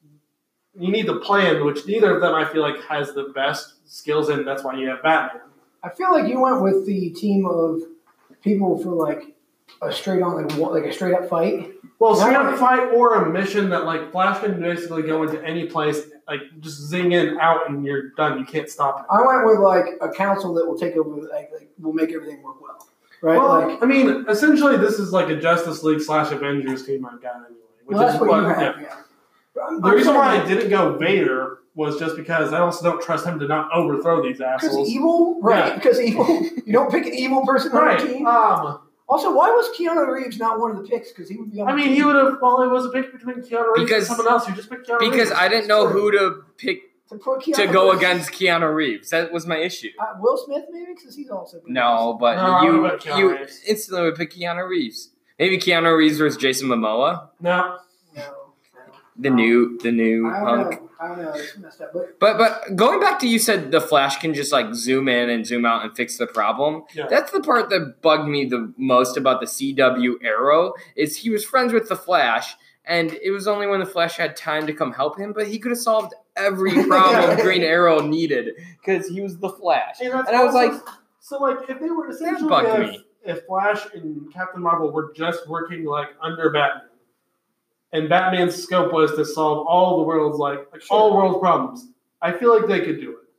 you need the plan, which neither of them I feel like has the best skills in. That's why you have Batman. I feel like you went with the team of people for like a straight on like wa- like a straight up fight. Well, straight Right. up fight or a mission that like Flash can basically go into any place, like just zing in, out, and you're done. You can't stop it. I went with like a council that will take over, like, like will make everything work well, right? Well, like, I mean, essentially, this is like a Justice League slash Avengers team I've got anyway. Which well, that's is what you what- have. yeah. Yeah. But I'm- The I'm reason why saying I didn't go Vader was just because I also don't trust him to not overthrow these because assholes. evil, right? Yeah. Because evil, you don't pick an evil person on Right. your team. Um, Also, why was Keanu Reeves not one of the picks? Because he would be on. I the mean, team. he would have. Well, it was a pick between Keanu Reeves Because- and someone else. You just picked Keanu Because Reeves. I didn't know who to pick to, put Keanu to go Reeves- against Keanu Reeves. That was my issue. Uh, Will Smith, maybe, because he's also been No, but No, I you would've picked Keanu you Reeves. instantly would pick Keanu Reeves. Maybe Keanu Reeves versus Jason Momoa, No. No, the new the new I don't hunk. know. I don't know. It's messed up, but But but going back to you said the Flash can just like zoom in and zoom out and fix the problem. Yeah. That's the part that bugged me the most about the C W Arrow is he was friends with the Flash, and it was only when the Flash had time to come help him, but he could have solved every problem Green Arrow needed because he was the Flash. And, that's And I was also- like, so like if they were essentially bugged if, me. if Flash and Captain Marvel were just working like under Batman, and Batman's scope was to solve all the world's like, like all world problems, I feel like they could do it.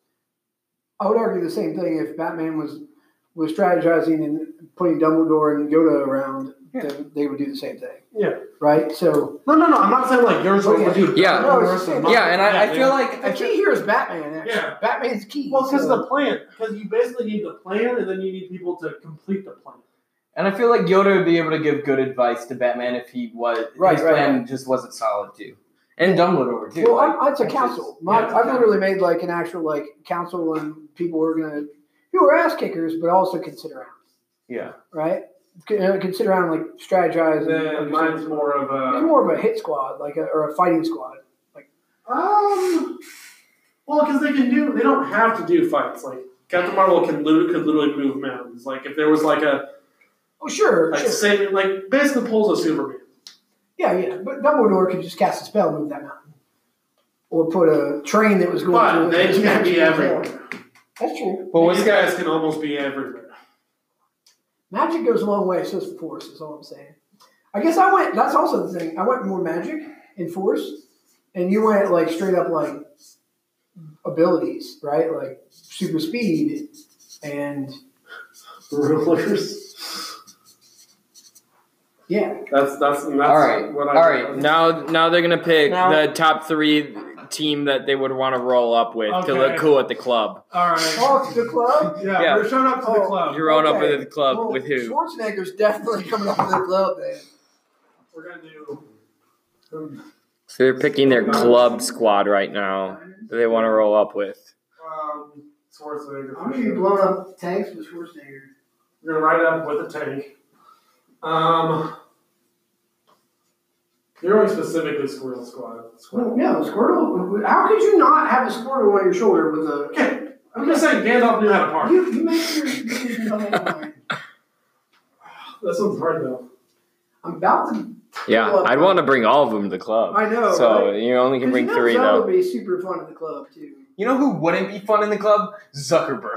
I would argue the same thing if Batman was was strategizing and putting Dumbledore and Yoda around. Yeah. Then they would do the same thing, Yeah. right? So No, no, no. I'm not saying like yours Oh, would yeah. do. Yeah. No, it's the same. yeah, and I, I feel like the key here is Batman. Actually. Yeah. Batman's key. Well, because so. the plan, because you basically need the plan, and then you need people to complete the plan. And I feel like Yoda would be able to give good advice to Batman if he was Right, his right, plan right. just wasn't solid too. And Dumbledore too. Well, like, I'm, it's a that's council. just- My, yeah, it's a I've council. literally made like an actual like council and people who are gonna who are ass kickers, but also can sit around, yeah. right? Can, uh, can sit around and like strategize. And And, then like, mine's more of it's a more of a hit squad, like a, or a fighting squad. um. Well, because they can do, they don't have to do fights. Like Captain Marvel can literally could literally move mountains. Like if there was like a Oh, sure, like sure. say like basically pulls a Superman. Yeah, yeah. But Dumbledore could just cast a spell and move that mountain, or put a train that was going. But through they it. can't be everywhere. That's true. But what's These that? guys can almost be everywhere. Magic goes a long way, so does the Force, is all I'm saying. I guess I went, that's also the thing. I went more Magic and Force, and you went like straight up like abilities, right? Like super speed and Rulers. yeah. That's that's that's All right, what I all right. Now, now they're gonna pick Now- the top three team that they would want to roll up with to Okay. look cool at the club. All right. Oh, to the club? Yeah, Yeah. we're showing up to the Oh, club. You're rolling up Okay. with the club Well, with who? Schwarzenegger's definitely coming up with the club, man. We're gonna do. Um, So they're picking their club squad right now that they want to roll up with. um, Schwarzenegger. I'm gonna be blowing up tanks with Schwarzenegger. We're gonna ride up with a tank. Um, you're going specifically Squirrel Squad. Squirrel. No, Squirtle. How could you not have a Squirtle on your shoulder with a? Okay, I'm just saying Gandalf knew how to party. You, you make your decision on that line. That one's hard though. I'm about to. Yeah, I'd want to bring all of them to the club. I know. So right? you only can 'Cause bring you know three Zelda though. would be super fun at the club too. You know who wouldn't be fun in the club? Zuckerberg.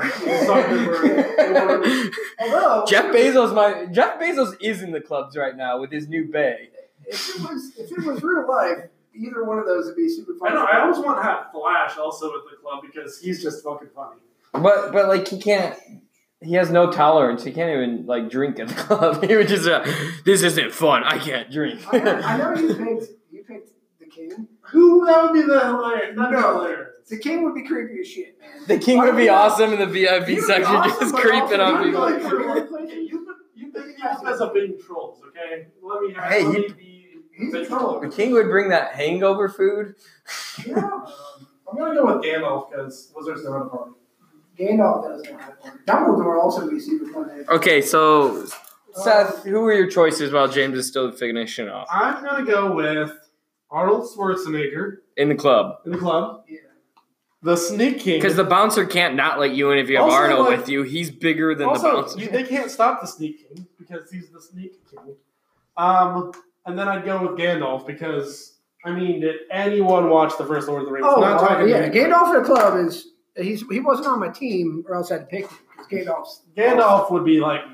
Zuckerberg. Although Jeff Bezos might. Jeff Bezos is in the clubs right now with his new bay. if it was if it was real life, either one of those would be super I fun. know. I always want to have Flash also at the club because he's just fucking funny. But but like he can't. He has no tolerance. He can't even like drink at the club. He would just. Uh, this isn't fun. I can't drink. I know, I know you picked you picked the king. Who that would be the hilarious? Not No. hilarious. The king would be creepy as shit, man. The king would be awesome in the V I P He would be section, awesome, just but creeping also on he'd be people. like- You you think you guys are being trolls, okay? Let me have. Hey, let he- me be. He's a the troll. The king would bring that hangover food. Yeah. Um, I'm gonna go with Gandalf because wizards know how to party. Gandalf does know how to play. Dumbledore also would be super fun. to have. Okay, so Seth, who are your choices while James is still finishing off I'm gonna go with Arnold Schwarzenegger in the club? in the club. Yeah. The Sneak King. Because the bouncer can't not let you in if you have Also, Arnold like- with you. He's bigger than the also, bouncer. you, they can't stop the Sneak King because he's the Sneak King. Um, and then I'd go with Gandalf because I mean, did anyone watch the first Lord of the Rings? Oh, Not uh, talking yeah. to you. Gandalf in the club is he's he wasn't on my team, or else I'd pick him. Because Gandalf's Gandalf would be like.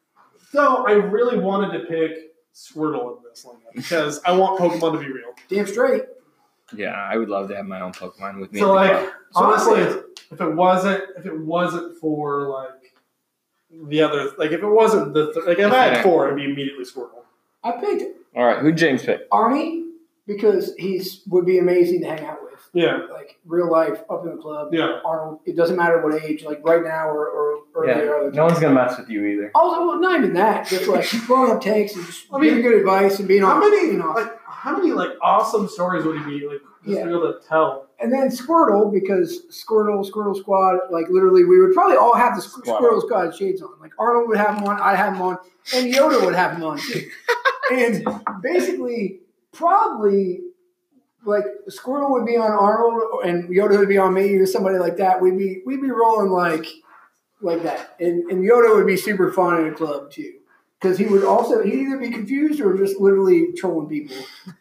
So I really wanted to pick Squirtle in this lineup because I want Pokemon to be real. damn straight. Yeah, I would love to have my own Pokemon with me. So at the like, club. So honestly, I- if it wasn't, if it wasn't for like the other, like if it wasn't the, th- like if I had four, it'd be immediately Squirtle. I picked All right, who James pick? Arnie because he's would be amazing to hang out with. Yeah, Like real life up in the club. yeah. Arnold. It doesn't matter what age, like right now or or, or the other. no one's gonna mess with you either. Also, well, not even that. Just like blowing up tanks and just I mean, giving good advice and being How on. many, You know. like, how many like awesome stories would he be like just Yeah. be able to tell? And then Squirtle, because Squirtle, Squirtle Squad, like literally, we would probably all have the Squ- Squad. Squirtle Squad shades on. Like Arnold would have them on, I'd have them on, and Yoda would have them on too. And basically, probably, like Squirtle would be on Arnold, and Yoda would be on me, or somebody like that. We'd be we'd be rolling like like that, and and Yoda would be super fun in a club too, because he would also he'd either be confused or just literally trolling people.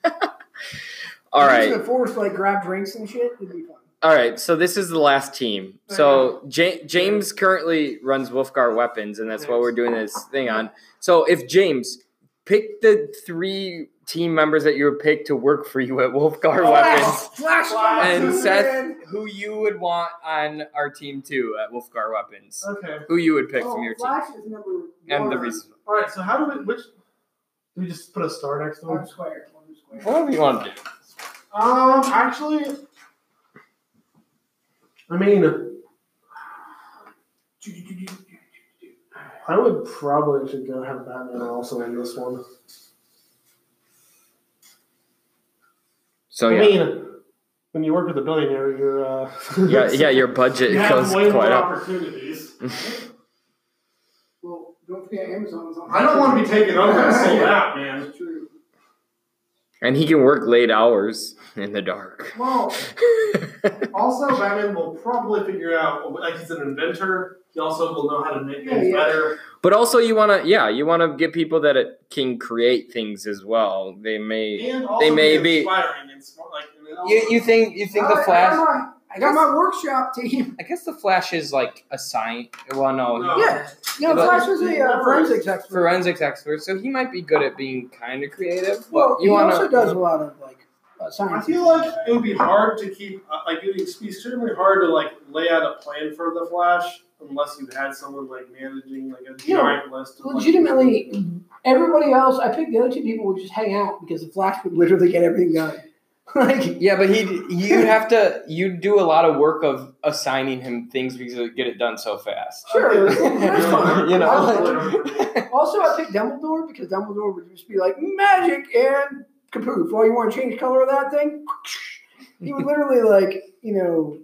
All right. Using the force to, like grab drinks and shit. It'd be fun. All right, so this is the last team. So Ja- James currently runs Wolfgar Weapons, and that's what we're doing this thing on. So if James, pick the three team members that you would pick to work for you at Wolfgar Weapons, Flash, Flash, and Flash, Seth, man. who you would want on our team too at Wolfgar Weapons. Okay. Who you would pick Oh, from your team, Flash is number and the one. reason. All right. So how do we? Which? Do we just put a star next to him? One square, one square. Whatever you want to do. Um, actually, I mean, I would probably should go have Batman also in this one. So I yeah, mean, when you work with a billionaire, you're uh, yeah, yeah. Your budget you goes have way more quite up. opportunities. Well, don't forget Amazon's on. I don't want to be taken over and sold out, man. That's true. And he can work late hours in the dark. Well, also, Batman will probably figure out, like, he's an inventor. He also will know how to make Yeah, things yeah. better. But also, you want to, yeah, you want to get people that it can create things as well. They may, And also they may be be. inspiring and smart. Like, and it also- You you think you think All the right, Flash? I got my, I got my workshop team. I guess the Flash is like a science. Well, no, No. Yeah. You know, But- Flash was a uh, forensics expert. forensics expert, so he might be good at being kind of creative. But Well, you he want also does a lot of like uh, I science. feel like it would be hard to keep, uh, like, it would be extremely hard to, like, lay out a plan for the Flash unless you had someone, like, managing, like, a You know, giant list of, like, legitimately, everybody else, I picked the other two people would just hang out because the Flash would literally get everything done. like, Yeah, but he you have to you do a lot of work of assigning him things because he get it done so fast. sure, that's fine. You know, I- also, I picked Dumbledore because Dumbledore would just be like magic and kapoof. Oh, you want to change the color of that thing? He would literally like, you know.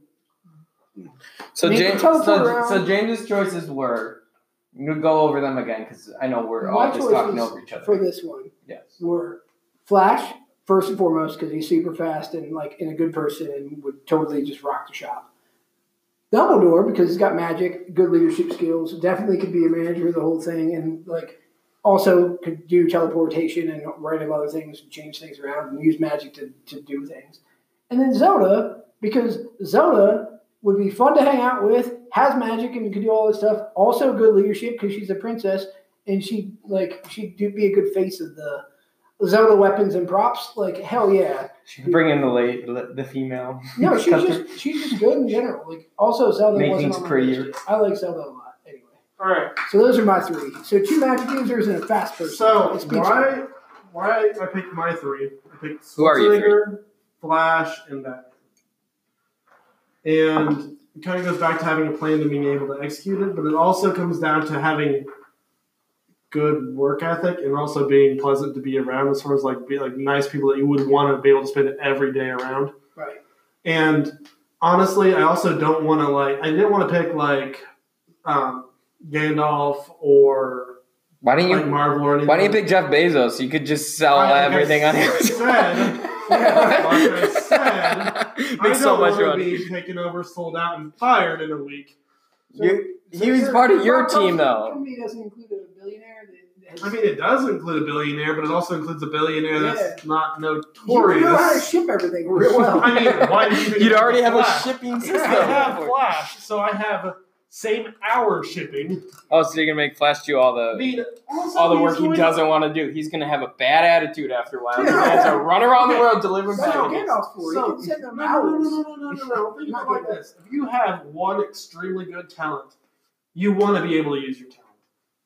So Make James, the teleport so, around. so James's choices were. You go over them again because I know we're My all just talking choices over each other. for this one Yes. were Flash first and foremost because he's super fast and like and a good person and would totally just rock the shop. Dumbledore because he's got magic, good leadership skills, definitely could be a manager of the whole thing, and like also could do teleportation and write of other things and change things around and use magic to, to do things. And then Zelda because Zelda would be fun to hang out with, has magic and could do all this stuff. Also good leadership because she's a princess and she like she'd do, be a good face of the Zelda weapons and props. Like hell yeah. Bring in the late the female. No, she's Customer. just she's just good in general. Like also Zelda Make wasn't things on my prettier. list yet. I like Zelda a lot. Anyway, All right. so those are my three. So two magic users and a fast person. So, It speaks why, why I picked my three? I picked Who are you three? Schwarzenegger, Flash, and Batman. And it kind of goes back to having a plan and being able to execute it, but it also comes down to having good work ethic and also being pleasant to be around as far as like be like nice people that you would want to be able to spend every day around. Right. And honestly, I also don't want to like I didn't want to pick like um, Gandalf or Why don't you like Marvel or anything. Why don't you pick Jeff Bezos? You could just sell I- like I everything on said, Amazon. yeah, like I said, Makes I so don't much want to money. be taken over, sold out, and fired in a week. You- he was part of your team, though. Company doesn't include a billionaire. That has, I mean, it does include a billionaire, but it also includes a billionaire that's not you notorious. know how to ship everything real well. I mean, why do you think You'd I already have a Flash? shipping I system. have Flash, so I have same hour shipping. Oh, so you're gonna make Flash do all I the mean, also all the he's work he going- doesn't want to do. He's gonna have a bad attitude after a while. He's Yeah. gonna have to run around the Okay. world delivering That's what packages. Gandalf for. So, You can send them no, no, no, hours. no, no, no, no, no. Think Not about it like good. this: if you have one extremely good talent, you want to be able to use your talent.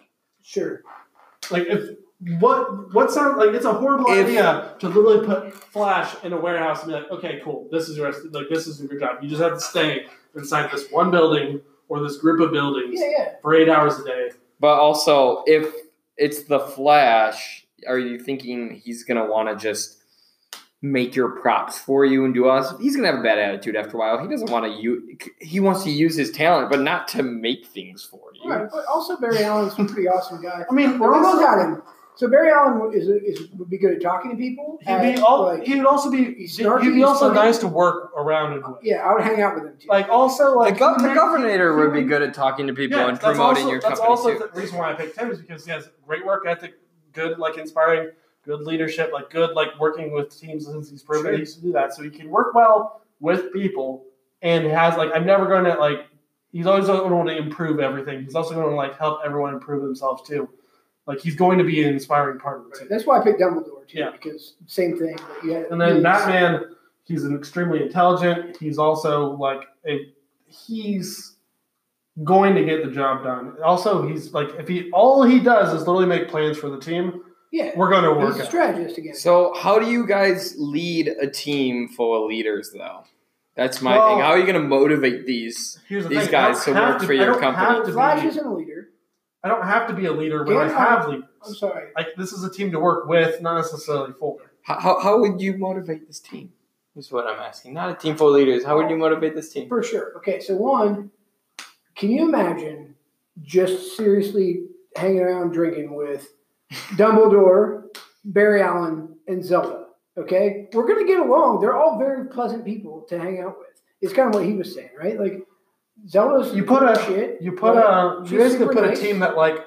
Sure. Like if what what sounds like it's a horrible If- idea to literally put Flash in a warehouse and be like, okay, cool, this is your like this is your job. You just have to stay inside this one building or this group of buildings Yeah, yeah. for eight hours a day. But also, if it's the Flash, are you thinking he's gonna want to just make your props for you and do us? He's gonna have a bad attitude after a while. He doesn't want to use. He wants to use his talent, but not to make things for you. Right, but also Barry Allen's a pretty awesome guy. I mean, We're we're almost also at him. So Barry Allen is, is would be good at talking to people. he'd be at, all, like, he would also be he's he'd snarky, be he's also funny. nice to work around and with. yeah, I would hang out with him too. Like also The, like go- he the would- governor he would be good at talking to people Yeah, and that's promoting also, your that's company also too. the reason why I picked him is because he has great work ethic, good like inspiring, good leadership, like good like working with teams since he's proven Sure. he used to do that. So he can work well with people and has like I'm never going to like he's always going to want to improve everything. He's also going to like help everyone improve themselves too. Like he's going to be an inspiring partner too. That's why I picked Dumbledore too, Yeah. because same thing. But you had, And then he's- Batman, he's an extremely intelligent. He's also like a he's going to get the job done. Also, he's like if he all he does is literally make plans for the team, yeah, we're going to work he's a out. strategist again. So, how do you guys lead a team full of leaders, though? That's my Well- thing. How are you going to motivate these? Here's the these thing, guys I to don't have work for I your don't company. have to Flash be- isn't a leader. I don't have to be a leader, but I Gandalf- have I'm leaders. sorry. Like this is a team to work with, not necessarily for. How, how, how would you motivate this team? is what I'm asking. Not a team full of leaders. How would you motivate this team? For sure. Okay, so one, can you imagine just seriously hanging around drinking with Dumbledore, Barry Allen, and Zelda? Okay, we're gonna get along. They're all very pleasant people to hang out with. It's kind of what he was saying, right? Like Zelda's You put a shit. you put but a she's you basically super put nice. a team that like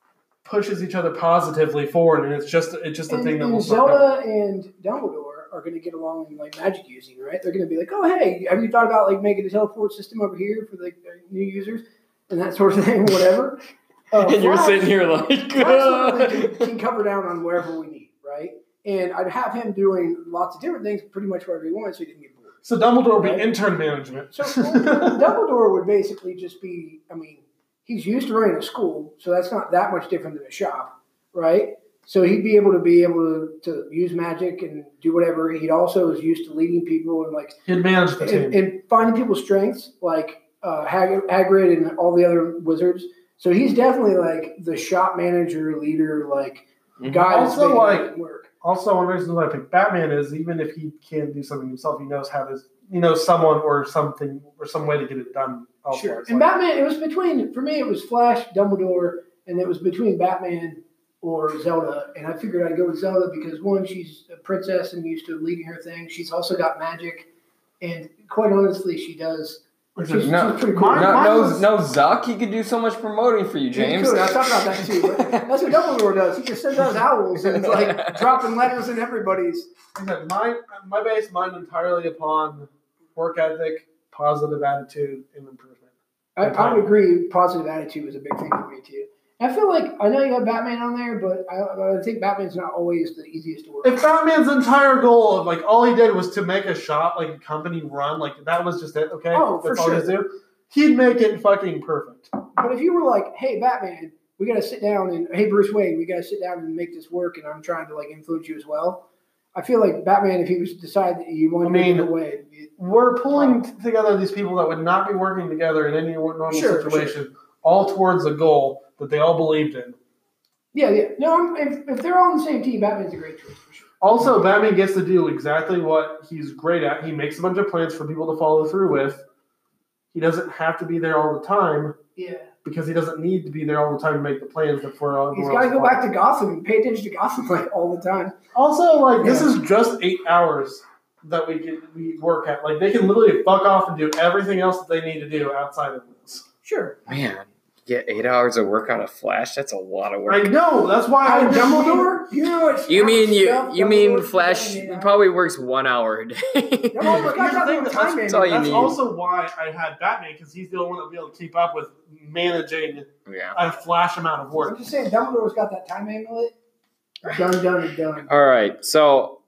pushes each other positively forward, and it's just it's just a and, thing that and will Zelda and Dumbledore are going to get along in like magic using, right? They're going to be like, "Oh, hey, have you thought about like making a teleport system over here for like new users and that sort of thing, whatever?" Uh, And you're Flash- sitting here like, Flash literally can, can cover down on wherever we need, right? And I'd have him doing lots of different things, pretty much whatever he wants, so he didn't get bored. So Dumbledore would be Right. intern management. So Dumbledore would basically just be, I mean, he's used to running a school, so that's not that much different than a shop, right? So he'd be able to be able to, to use magic and do whatever. He also is used to leading people and like He'd manage the team. and, and finding people's strengths, like uh, Hag- Hagrid and all the other wizards. So he's definitely like the shop manager, leader, like Mhm. guy that's Also, making like, it work. Also, one reason why I picked Batman is even if he can't do something himself, he knows how to, he knows someone or something or some way to get it done. Sure. elsewhere. And Batman, it was between, for me, it was Flash, Dumbledore, and it was between Batman or Zelda. And I figured I'd go with Zelda because, one, she's a princess and used to leading her thing. She's also got magic. And quite honestly, she does. She's, No, she's pretty cool. mine- no, mine no, was- no, Zuck. He could do so much promoting for you, He James. could. I thought about that too. But that's what Dumbledore does. He just sends out owls and it's like dropping letters in everybody's. Like I said, my my base mine entirely upon work ethic, positive attitude, and improvement. I, I would agree. Positive attitude was a big thing for me too. I feel like I know you have Batman on there, but I, I think Batman's not always the easiest to work If with. Batman's entire goal of like all he did was to make a shop, like a company run, like that was just it. Okay, Oh, for that's all he sure. do. He'd make it fucking perfect. But if you were like, "Hey, Batman, we got to sit down," and "Hey, Bruce Wayne, we got to sit down and make this work," and I'm trying to like influence you as well, I feel like Batman, if he was to decide that you want I to mean, move away, it'd be- We're pulling t- together these people that would not be working together in any normal Sure, situation, all towards a goal that they all believed in. yeah, yeah. No, I'm, if if they're all on the same team, Batman's a great choice for sure. Also, Batman gets to do exactly what he's great at. He makes a bunch of plans for people to follow through with. He doesn't have to be there all the time Yeah, because he doesn't need to be there all the time to make the plans that for all he's got to go back to Gotham and pay attention to Gotham like all the time. Also, like this Yeah. is just eight hours that we can we work at. Like they can literally fuck off and do everything else that they need to do outside of this. Sure. Man, get eight hours of work on a Flash. That's a lot of I work. know. That's why I Out of Dumbledore, you know what? You mean you? stuff You mean Dumbledore's Flash doing, you know? probably works one hour a day. No, but Here's the got thing, no that's, time that's all you that's need. also why I had Batman because he's the only one that will be able to keep up with managing Yeah. a flash amount of I'm work. just saying, Dumbledore's got that time amulet. Done, done, and done. All right. So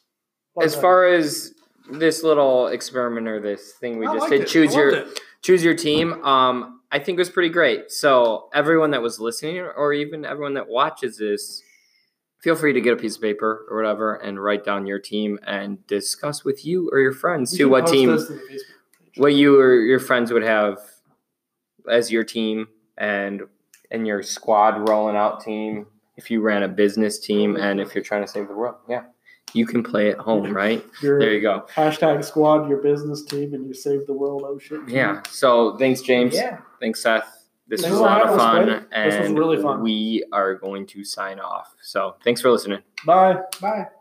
as Like, far as this little experiment or this thing we I just liked did, it. choose I your loved it. choose your team. Um, I think it was pretty great. So everyone that was listening, or even everyone that watches this, feel free to get a piece of paper or whatever and write down your team and discuss with you or your friends We too should what post team, this to the Facebook page. what you or your friends would have as your team and and your squad rolling out team. If you ran a business team and if you're trying to save the world, yeah, you can play at home, right? Your There you go. hashtag squad, your business team, and you save the world. Oh shit! Yeah. So thanks, James. Yeah. Thanks, Seth. This Thanks was a for lot of having us, fun, buddy. This was and really fun. we are going to sign off. So thanks for listening. Bye. Bye.